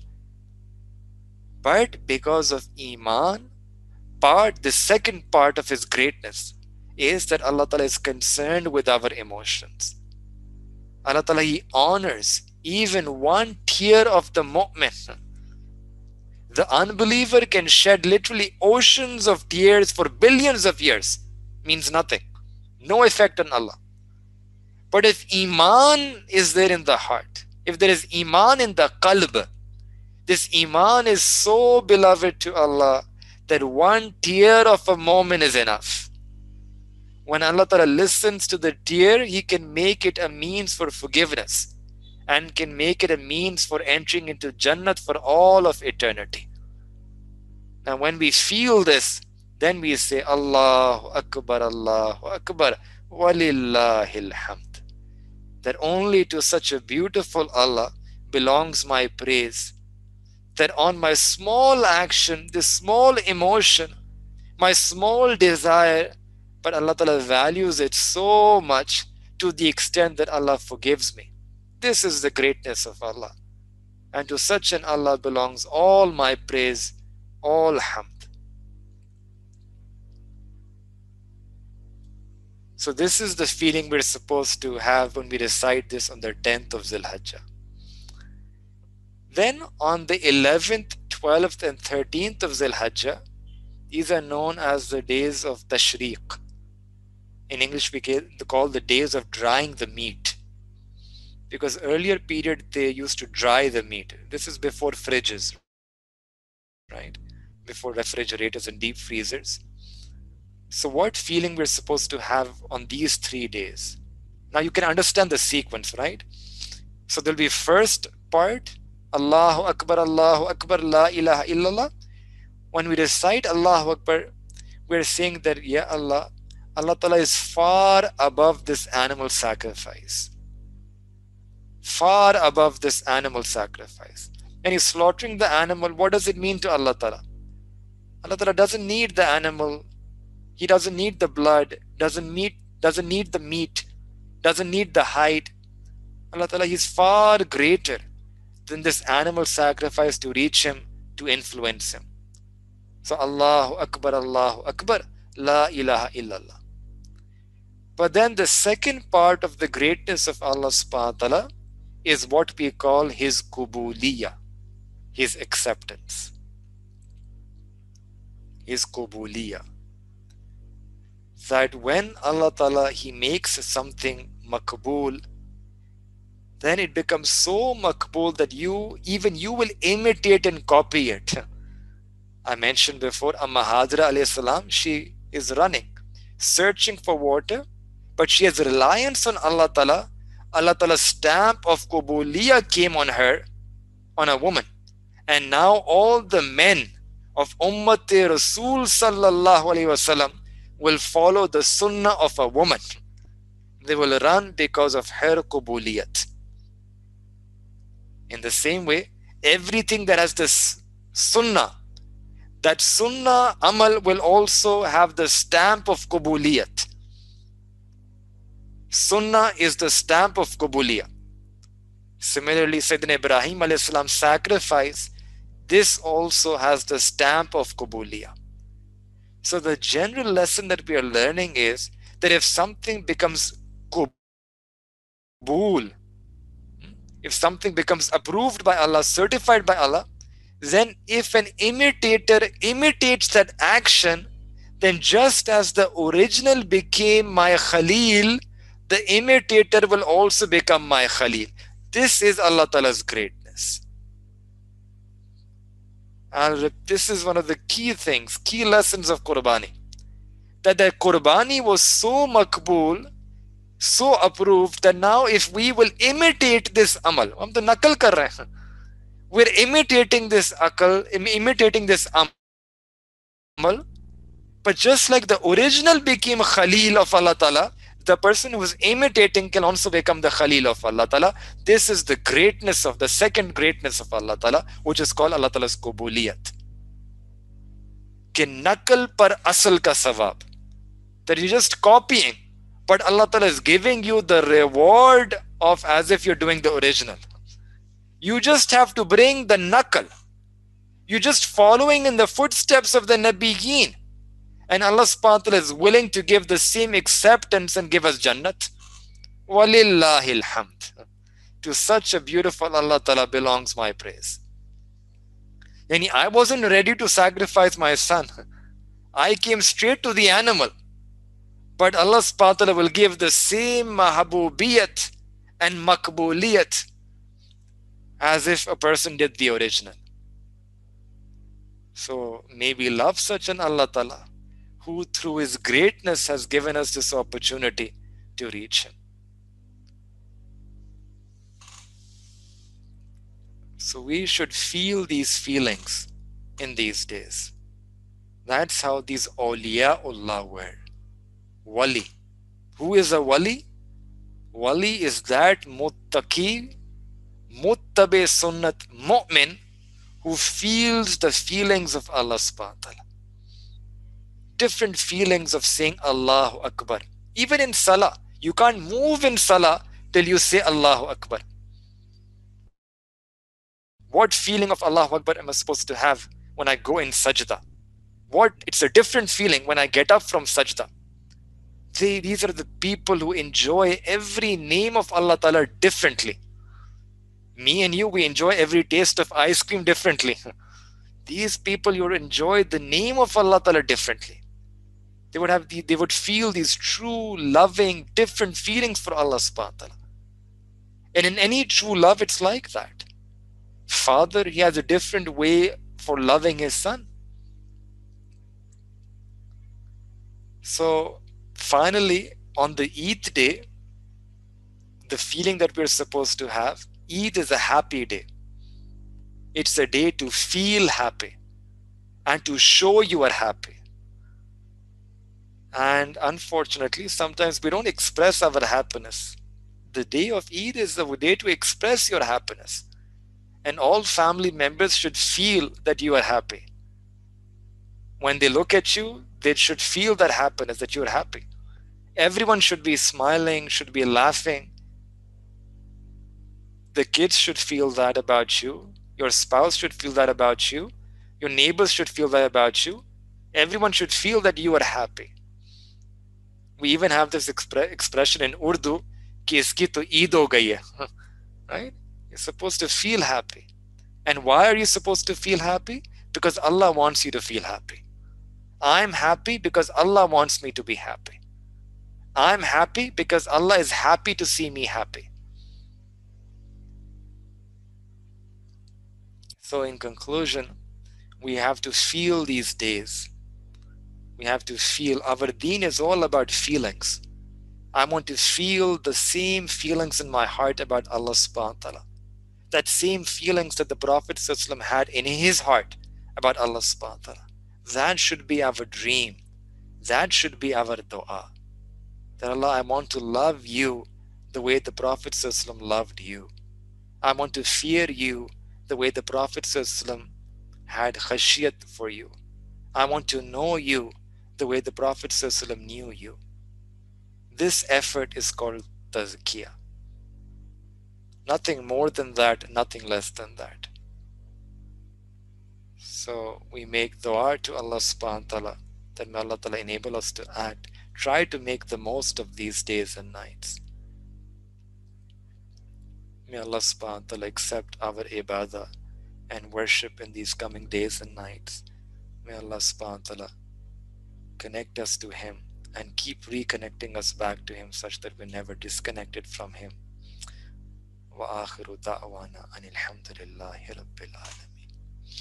But because of Iman, part, the second part of His greatness is that Allah Ta'ala is concerned with our emotions. Allah Ta'ala, He honors even one tear of the mu'min. The unbeliever can shed literally oceans of tears for billions of years. Means nothing. No effect on Allah. But if Iman is there in the heart, if there is Iman in the qalb, this Iman is so beloved to Allah that one tear of a moment is enough. When Allah Ta'ala listens to the tear, He can make it a means for forgiveness and can make it a means for entering into Jannat for all of eternity. Now when we feel this, then we say, Allahu Akbar, Allahu Akbar, walillahil hamd. That only to such a beautiful Allah belongs my praise. That on my small action, this small emotion, my small desire, but Allah Ta'ala values it so much to the extent that Allah forgives me. This is the greatness of Allah. And to such an Allah belongs all my praise, all hamd. So this is the feeling we're supposed to have when we recite this on the tenth of Zul Hijjah. Then on the eleventh, twelfth and thirteenth of Zul Hijjah, these are known as the days of Tashriq. In English we call the days of drying the meat. Because earlier period they used to dry the meat. This is before fridges, right? Before refrigerators and deep freezers. So what feeling we're supposed to have on these three days? Now you can understand the sequence, right? So there'll be first part, Allahu Akbar, Allahu Akbar, La ilaha illallah. When we recite Allahu Akbar, we're saying that, Ya Allah, Allah Ta'ala is far above this animal sacrifice. Far above this animal sacrifice. And He's slaughtering the animal. What does it mean to Allah Ta'ala? Allah Ta'ala doesn't need the animal. He doesn't need the blood, doesn't need, doesn't need the meat, doesn't need the hide. Allah Ta'ala, He's far greater than this animal sacrifice to reach Him, to influence Him. So Allahu Akbar, Allahu Akbar, La ilaha illallah. But then the second part of the greatness of Allah subhanahu wa ta'ala is what we call His Qubuliyah, His acceptance. His Qubuliyah. That when Allah Ta'ala, He makes something makbul, then it becomes so makbul that you, even you will imitate and copy it. I mentioned before, Amma Hajra alayhi salam, she is running, searching for water, but she has reliance on Allah Ta'ala. Allah Ta'ala's stamp of Qubuliyah came on her, on a woman. And now all the men of Ummati Rasul Sallallahu Alaihi Wasallam will follow the sunnah of a woman. They will run because of her qubuliyat. In the same way, everything that has this sunnah, that sunnah amal will also have the stamp of qubuliyat. Sunnah is the stamp of qubuliyah. Similarly, Sayyidina Ibrahim alayhi salam's sacrifice, this also has the stamp of qubuliyah. So the general lesson that we are learning is that if something becomes qubul, if something becomes approved by Allah, certified by Allah, then if an imitator imitates that action, then just as the original became my Khalil, the imitator will also become my Khalil. This is Allah Ta'ala's greatness. this. And this is one of the key things, key lessons of Qurbani. That the Qurbani was so makbul, so approved, that now if we will imitate this amal, hum to nakal kar rahe hain. We're imitating this akal, imitating this amal, but just like the original became Khalil of Allah Ta'ala, the person who is imitating can also become the Khalil of Allah Ta'ala. This is the greatness of, the second greatness of Allah Ta'ala, which is called Allah Ta'ala's Qubuliyat. Ke nakal par asal ka sawab. That you're just copying, but Allah Ta'ala is giving you the reward of as if you're doing the original. You just have to bring the nakal. You're just following in the footsteps of the Nabiyeen. And Allah subhanahu wa ta'ala is willing to give the same acceptance and give us Jannat. Walillahil hamd. To such a beautiful Allah Ta'ala belongs my praise. Yani I wasn't ready to sacrifice my son. I came straight to the animal. But Allah subhanahu wa ta'ala will give the same mahabubiyat and makbuliyat as if a person did the original. So may we love such an Allah Ta'ala, who through his greatness has given us this opportunity to reach him. So we should feel these feelings in these days. That's how these awliyaullah were. Wali. Who is a wali? Wali is that muttaqi, muttabi sunnat mu'min, who feels the feelings of Allah subhanahu wa ta'ala. Different feelings of saying Allahu Akbar. Even in Salah, you can't move in Salah till you say Allahu Akbar. What feeling of Allahu Akbar am I supposed to have when I go in sajda? What? It's a different feeling when I get up from sajda. They, these are the people who enjoy every name of Allah Ta'ala differently. Me and you, we enjoy every taste of ice cream differently. These people, you enjoy the name of Allah Ta'ala differently. They would have, the, they would feel these true, loving, different feelings for Allah subhanahu wa ta'ala. And in any true love, it's like that. Father, he has a different way for loving his son. So finally, on the Eid day, the feeling that we're supposed to have, Eid is a happy day. It's a day to feel happy and to show you are happy. And unfortunately, sometimes we don't express our happiness. The day of Eid is the day to express your happiness. And all family members should feel that you are happy. When they look at you, they should feel that happiness, that you're happy. Everyone should be smiling, should be laughing. The kids should feel that about you. Your spouse should feel that about you. Your neighbors should feel that about you. Everyone should feel that you are happy. We even have this expre- expression in Urdu, ki iski to Eid ho gayi hai. Right? You're supposed to feel happy. And why are you supposed to feel happy? Because Allah wants you to feel happy. I'm happy because Allah wants me to be happy. I'm happy because Allah is happy to see me happy. So in conclusion, we have to feel these days. We have to feel. Our deen is all about feelings. I want to feel the same feelings in my heart about Allah subhanahu wa ta'ala. That same feelings that the Prophet sallallahu alaihi wasallam had in his heart about Allah subhanahu wa ta'ala. That should be our dream. That should be our dua. That Allah, I want to love you the way the Prophet sallallahu alaihi wasallam loved you. I want to fear you the way the Prophet sallallahu alaihi wasallam had khashiyat for you. I want to know you the way the Prophet sallallahu alaihi wasallam knew you. This effort is called tazkiyah. Nothing more than that, nothing less than that. So we make dua to Allah subhanahu wa ta'ala that may Allah ta'ala enable us to act. Try to make the most of these days and nights. May Allah subhanahu wa ta'ala accept our ibadah and worship in these coming days and nights. May Allah subhanahu wa ta'ala connect us to Him and keep reconnecting us back to Him such that we're never disconnected from Him. وآخر دعوانا أن الحمد لله رب العالمين.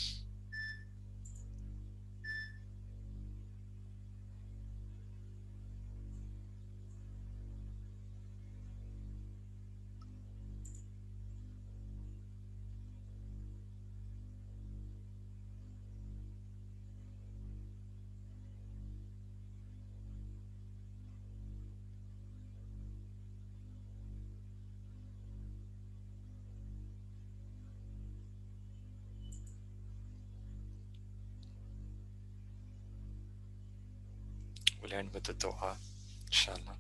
We'll end with the dua, inshallah.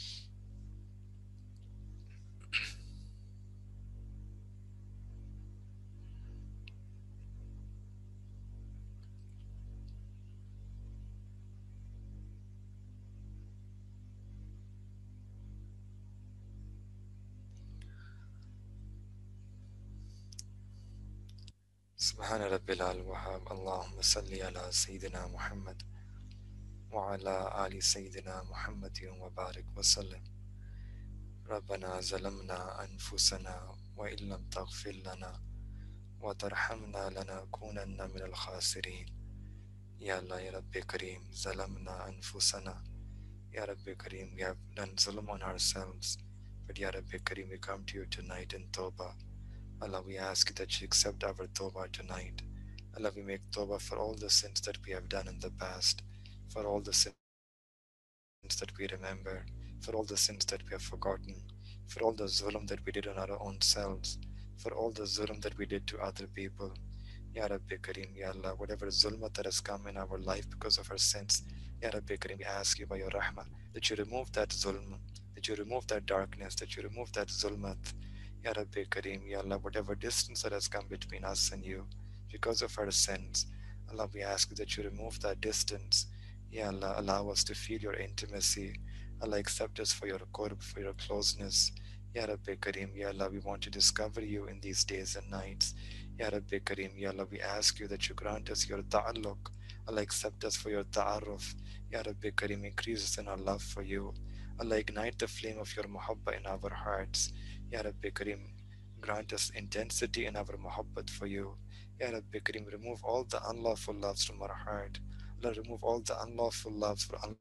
سبحان ربي الوهاب. اللهم صل على سيدنا محمد وعلى آل سيدنا محمد وبارك وسلم. ربنا ظلمنا أنفسنا وإن لم تغفر لنا وترحمنا لنكونن من الخاسرين. Ya Allah, Ya Rabbi Kareem, Zalamna Anfusana. Ya Rabbi Kareem, we have done zulm on ourselves. But Ya Rabbi Kareem, we come to you tonight in Tawbah. Allah, we ask that you accept our Tawbah tonight. Allah, we make Tawbah for all the sins that we have done in the past, for all the sins that we remember, for all the sins that we have forgotten, for all the zulm that we did on our own selves, for all the zulm that we did to other people. Ya Rabbi Kareem, Ya Allah, whatever zulmat that has come in our life because of our sins, Ya Rabbi Kareem, we ask you by your rahmah that you remove that zulm, that you remove that darkness, that you remove that zulmat. Ya Rabbi Kareem, Ya Allah, whatever distance that has come between us and you because of our sins, Allah, we ask that you remove that distance. Ya Allah, allow us to feel your intimacy. Allah, accept us for your qurb, for your closeness. Ya Rabbi Kareem, Ya Allah, we want to discover you in these days and nights. Ya Rabbi Kareem, Ya Allah, we ask you that you grant us your ta'alluq. Allah, accept us for your ta'arruf. Ya Rabbi Kareem, increase us in our love for you. Allah, ignite the flame of your muhabba in our hearts. Ya Rabbi Kareem, grant us intensity in our muhabbat for you. Ya Rabbi Kareem, remove all the unlawful loves from our heart. Allah, remove all the unlawful loves for Allah,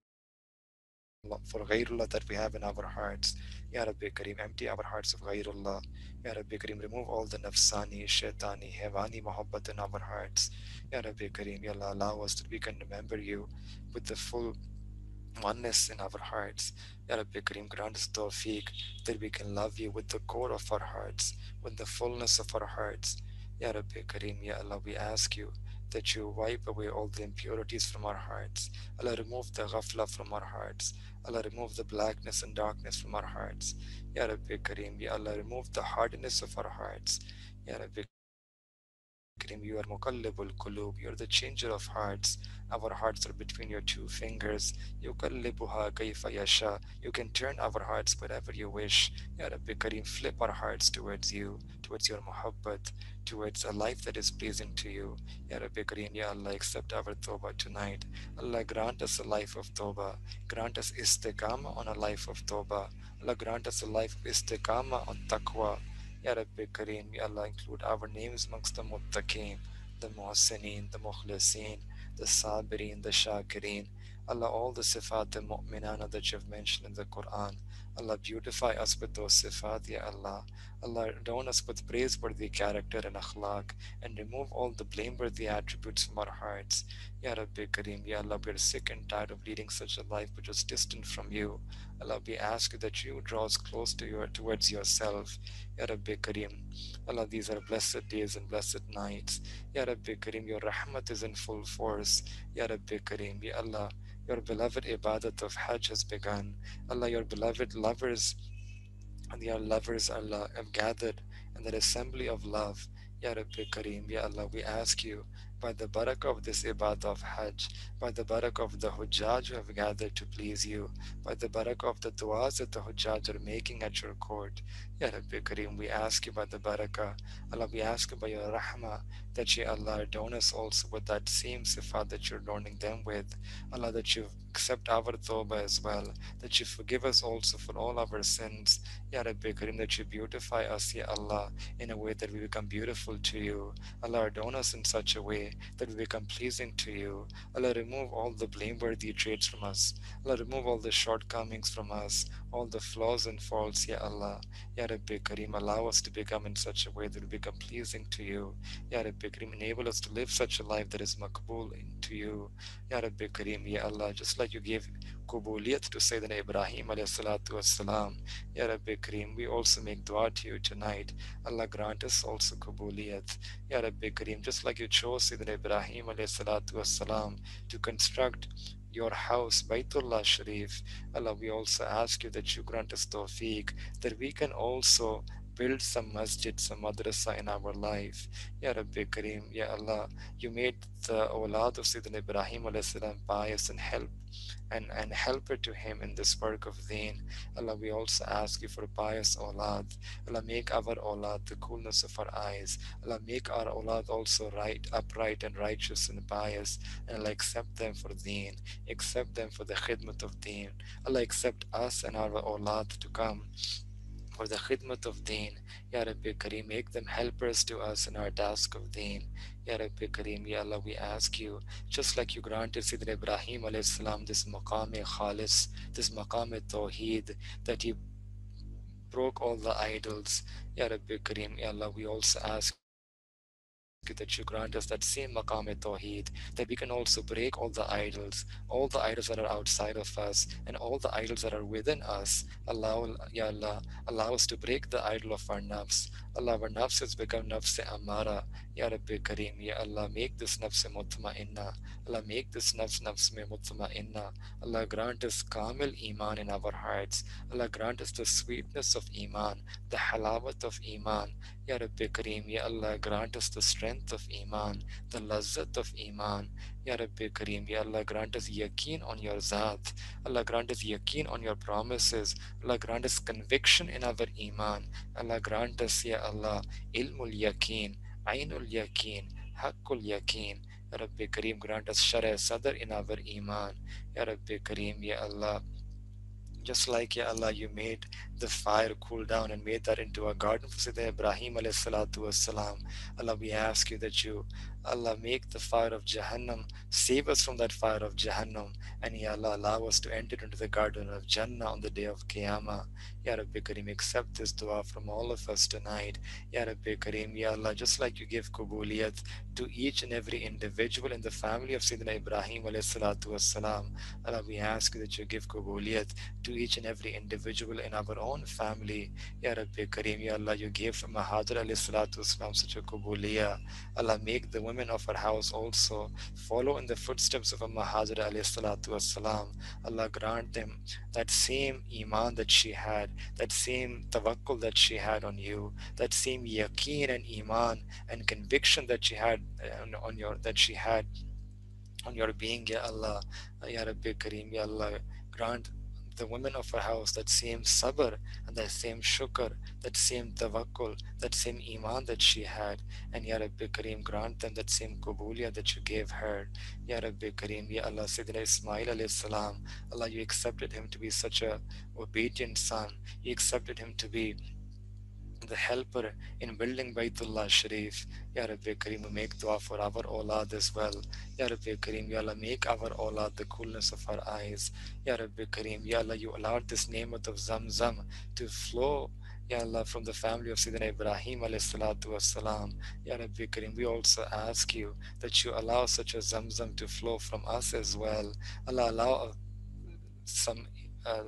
for ghairullah that we have in our hearts. Ya Rabbi Kareem, empty our hearts of ghairullah. Ya Rabbi Kareem, remove all the nafsani, shaitani, hevani muhabbat in our hearts. Ya Rabbi Kareem, Ya Allah, allow us that we can remember you with the full oneness in our hearts. Ya Rabbi Kareem, grant us tawfiq that we can love you with the core of our hearts, with the fullness of our hearts. Ya Rabbi Kareem, Ya Allah, we ask you that you wipe away all the impurities from our hearts. Allah, remove the ghafla from our hearts. Allah, remove the blackness and darkness from our hearts. Ya Rabbi Kareem, Ya Allah, remove the hardness of our hearts. Ya Rabbi Kareem, you are Muqallibul Qulub, you are the changer of hearts. Our hearts are between your two fingers. Yuqallibuha kayfa yasha. You can turn our hearts wherever you wish. Ya Rabbi Kareem, flip our hearts towards you, towards your muhabbat, towards a life that is pleasing to you. Ya Rabbi Kareem, Ya Allah, accept our tawbah tonight. Allah, grant us a life of tawbah. Grant us istiqamah on a life of tawbah. Allah, grant us a life of istiqamah on taqwa. Ya Rabbi Kareem, Ya Allah, include our names amongst the Muttaqeen, the Muhsineen, the Mukhlisin, the Sabirin, the Shakirin. Allah, all the Sifat, the Mu'minana that you have mentioned in the Quran. Allah, beautify us with those Sifat, Ya Allah. Allah, adorn us with praiseworthy character and akhlaq, and remove all the blameworthy attributes from our hearts. Ya Rabbi Kareem, Ya Allah, we are sick and tired of leading such a life which is distant from you. Allah, we ask that you draw us close to your, towards yourself. Ya Rabbi Kareem, Allah, these are blessed days and blessed nights. Ya Rabbi Kareem, your rahmat is in full force. Ya Rabbi Kareem, Ya Allah, your beloved ibadat of Hajj has begun. Allah, your beloved lovers and your lovers, Allah, have gathered in that assembly of love. Ya Rabbi Kareem, Ya Allah, we ask you, by the barakah of this ibadah of Hajj, by the barakah of the Hujjaj who have gathered to please you, by the barakah of the du'as that the Hujjaj are making at your court, Ya Rabbi Kareem, we ask you by the barakah, Allah, we ask you by your rahmah, that you, Allah, adorn us also with that same sifat that you're adorning them with. Allah, that you've accept our tawbah as well, that you forgive us also for all our sins, Ya Rabbi Karim, that you beautify us, Ya Allah, in a way that we become beautiful to you. Allah, adorn us in such a way that we become pleasing to you. Allah, remove all the blameworthy traits from us. Allah, remove all the shortcomings from us, all the flaws and faults, Ya Allah. Ya Rabbi Karim, allow us to become in such a way that we become pleasing to you. Ya Rabbi Karim, enable us to live such a life that is makbul to you. Ya Rabbi Karim, Ya Allah, just like you gave Qubuliyat to Sayyidina Ibrahim alayhi salatu wassalam. Ya Rabbi Karim, we also make dua to you tonight. Allah, grant us also Qubuliyat. Ya Rabbi Karim, just like you chose Sayyidina Ibrahim alayhi salatu wassalam to construct your house, Baitullah Sharif. Allah, we also ask you that you grant us tawfiq, that we can also build some masjid, some madrasa in our life. Ya Rabbi Kareem, Ya Allah, you made the awlad of Sayyidina Ibrahim alayhi salam pious and help and, and helper to him in this work of deen. Allah, we also ask you for pious awlad. Allah, make our awlad the coolness of our eyes. Allah, make our awlad also right, upright and righteous and pious. And Allah, accept them for deen. Accept them for the khidmat of deen. Allah, accept us and our awlad to come for the khidmat of deen. Ya Rabbi Kareem, make them helpers to us in our task of deen. Ya Rabbi Kareem, Ya Allah, we ask you, just like you granted Sayyidina Ibrahim alayhi salam this maqam-e khalis, this maqam-e tawheed, that he broke all the idols. Ya Rabbi Kareem, Ya Allah, we also ask you that you grant us that same maqam tawheed, that we can also break all the idols, all the idols that are outside of us, and all the idols that are within us. Allow, Ya Allah, allow us to break the idol of our nafs. Allah, our nafs has become nafs amara. Ya Rabbi Kareem, Ya Allah, make this nafs mutma'inna. Allah, make this nafs nafs me mutma'inna. Allah, grant us kamil iman in our hearts. Allah, grant us the sweetness of iman, the halawat of iman. Ya Rabbi Kareem, Ya Allah, grant us the strength of iman, the lazzat of iman. Ya Rabbi Kareem, Ya Allah, grant us yaqeen on your zat. Allah, grant us yaqeen on your promises. Allah, grant us conviction in our iman. Allah, grant us, Ya Allah, ilmul yaqeen, ainul yaqeen, haqqul yaqeen. Ya Rabbi Kareem, grant us shara sadr in our iman. Ya Rabbi Kareem, Ya Allah, just like, Ya Allah, you made the fire cool down and made that into a garden for Sayyidina Ibrahim alayhi salatu wassalam. Allah, we ask you that you, Allah, make the fire of Jahannam, save us from that fire of Jahannam, and Ya Allah, allow us to enter into the garden of Jannah on the day of Qiyamah. Ya Rabbi Kareem, accept this dua from all of us tonight. Ya Rabbi Kareem, Ya Allah, just like you give kubuliyat to each and every individual in the family of Sayyidina Ibrahim alayhi salatu wassalam. Allah, we ask you that you give kubuliyat to each and every individual in our own family. Ya Rabbi Kareem, Ya Allah, you gave from Mahajar alayhi salatu wasalam such a kubuliyah. Allah, make the women of our house also follow in the footsteps of a Mahajar alayhi salatu wasalam. Allah, grant them that same iman that she had, that same tawakkul that she had on you, that same yaqeen and iman and conviction that she had uh, on your that she had on your being, Ya Allah. Ya Rabbi Kareem, Ya Allah, grant the women of our house that same sabr and that same shukr, that same tawakkul, that same iman that she had. And Ya Rabbi Kareem, grant them that same kubuliyah that you gave her. Ya Rabbi Kareem, Ya Allah, Sayyidina Ismail alayhi salam, Allah, you accepted him to be such a obedient son. You accepted him to be the helper in building Baitullah Sharif. Ya Rabbi Kareem, make dua for our awlad as well. Ya Rabbi Kareem, Ya Allah, make our awlad the coolness of our eyes. Ya Rabbi Kareem, Ya Allah, you allowed this nemat of Zamzam to flow, Ya Allah, from the family of Sayyidina Ibrahim alayhi salatu wassalam. Ya Rabbi Kareem, we also ask you that you allow such a Zamzam to flow from us as well. Allah, allow uh, some uh,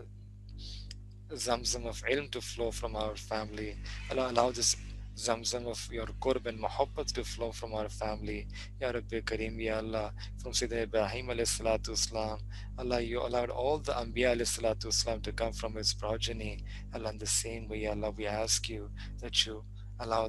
Zamzam of ilm to flow from our family. Allah, allow this Zamzam of your qurb and muhabbat to flow from our family. Ya Rabbi Kareem, Ya Allah, from Sayyidina Ibrahim alayhi salatu islam. Allah, you allowed all the Anbiya alayhi salatu islam to come from his progeny. Allah, in the same way, Ya Allah, we ask you that you allow that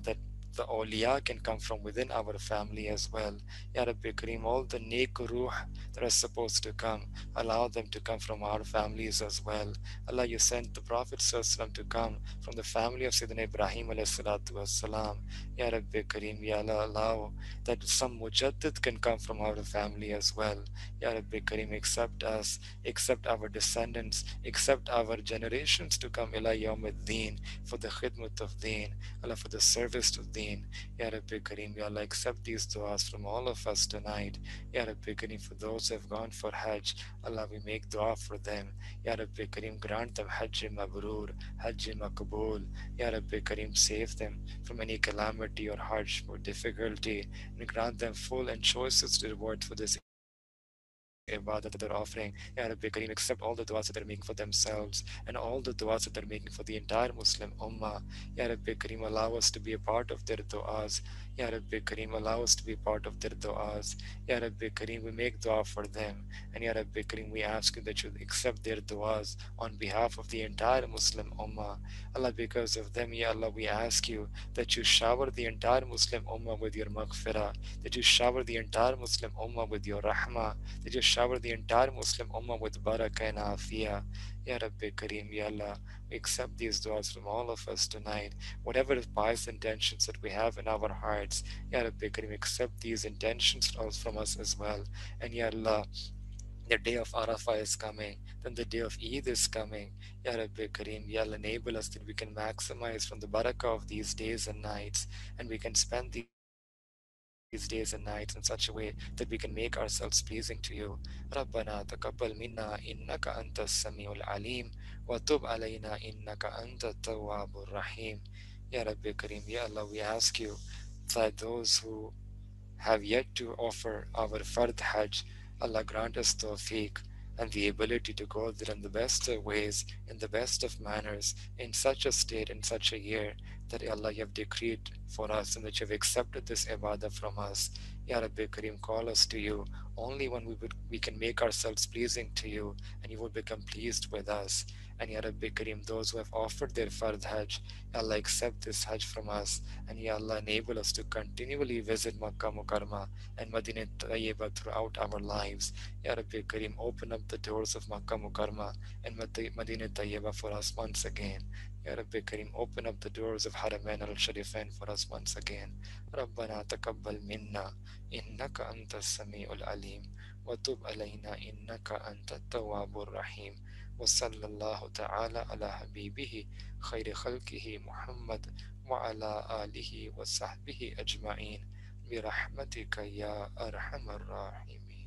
the awliya can come from within our family as well. Ya Rabbi Kareem, all the neek ruh that are supposed to come, allow them to come from our families as well. Allah, you sent the Prophet ﷺ to come from the family of Sayyidina Ibrahim alayhi salatu wasalam. Ya Rabbi Kareem, Ya Allah, allow that some mujaddid can come from our family as well. Ya Rabbi Kareem, accept us, accept our descendants, accept our generations to come ila yawm ad-din, for the khidmat of deen, Allah, for the service to deen. Ya Rabbi Kareem, Ya Allah, accept these du'as from all of us tonight. Ya Rabbi Kareem, for those who have gone for Hajj, Allah, we make dua for them. Ya Rabbi Kareem, grant them Hajj Mabrur, Hajj Makbul. Ya Rabbi Kareem, save them from any calamity or hardship or difficulty, and grant them full and choicest reward for this ibadah that they're offering. Ya Rabbi Kareem, accept all the du'as that they're making for themselves and all the du'as that they're making for the entire Muslim Ummah. Ya Rabbi Kareem, allow us to be a part of their du'as. Ya Rabbi Kareem, allow us to be part of their du'as. Ya Rabbi Kareem, we make dua for them. And Ya Rabbi Kareem, we ask you that you accept their du'as on behalf of the entire Muslim Ummah. Allah, because of them, Ya Allah, we ask you that you shower the entire Muslim Ummah with your maghfirah, that you shower the entire Muslim Ummah with your rahmah, that you shower the entire Muslim Ummah with barakah and afiyah. Ya Rabbi Kareem, Ya Allah, we accept these du'as from all of us tonight. Whatever pious intentions that we have in our hearts, Ya Rabbi Kareem, accept these intentions from us as well. And Ya Allah, the day of Arafah is coming, then the day of Eid is coming. Ya Rabbi Kareem, Ya Allah, enable us that we can maximize from the barakah of these days and nights, and we can spend these days and nights in such a way that we can make ourselves pleasing to you. ربنا تقبل منا إنك أنت السميع العليم وتب علينا إنك أنت التواب الرحيم. Ya Rabbi Kareem, Ya Allah, we ask you that those who have yet to offer our Fard Hajj, Allah grant us tawfiq and the ability to go there in the best of ways, in the best of manners, in such a state, in such a year that Allah you have decreed for us and that you have accepted this ibadah from us. Ya Rabbi Kareem, call us to you only when we, would, we can make ourselves pleasing to you and you will become pleased with us. And Ya Rabbi Kareem, those who have offered their Fard Hajj, Allah accept this Hajj from us, and Ya Allah enable us to continually visit Makkah Mukarramah and Madinah Tayyibah throughout our lives. Ya Rabbi Kareem, open up the doors of Makkah Mukarramah and Madinah Tayyibah for us once again. Ya Rabbi Kareem, open up the doors of Haramain al-Sharifain for us once again. ربنا تقبل منا إنك أنت السميع العليم وتب علينا إنك أنت التواب الرحيم وصلى الله تعالى على حبيبه خير خلقه محمد وعلى آله وصحبه أجمعين برحمتك يا أرحم الراحمين.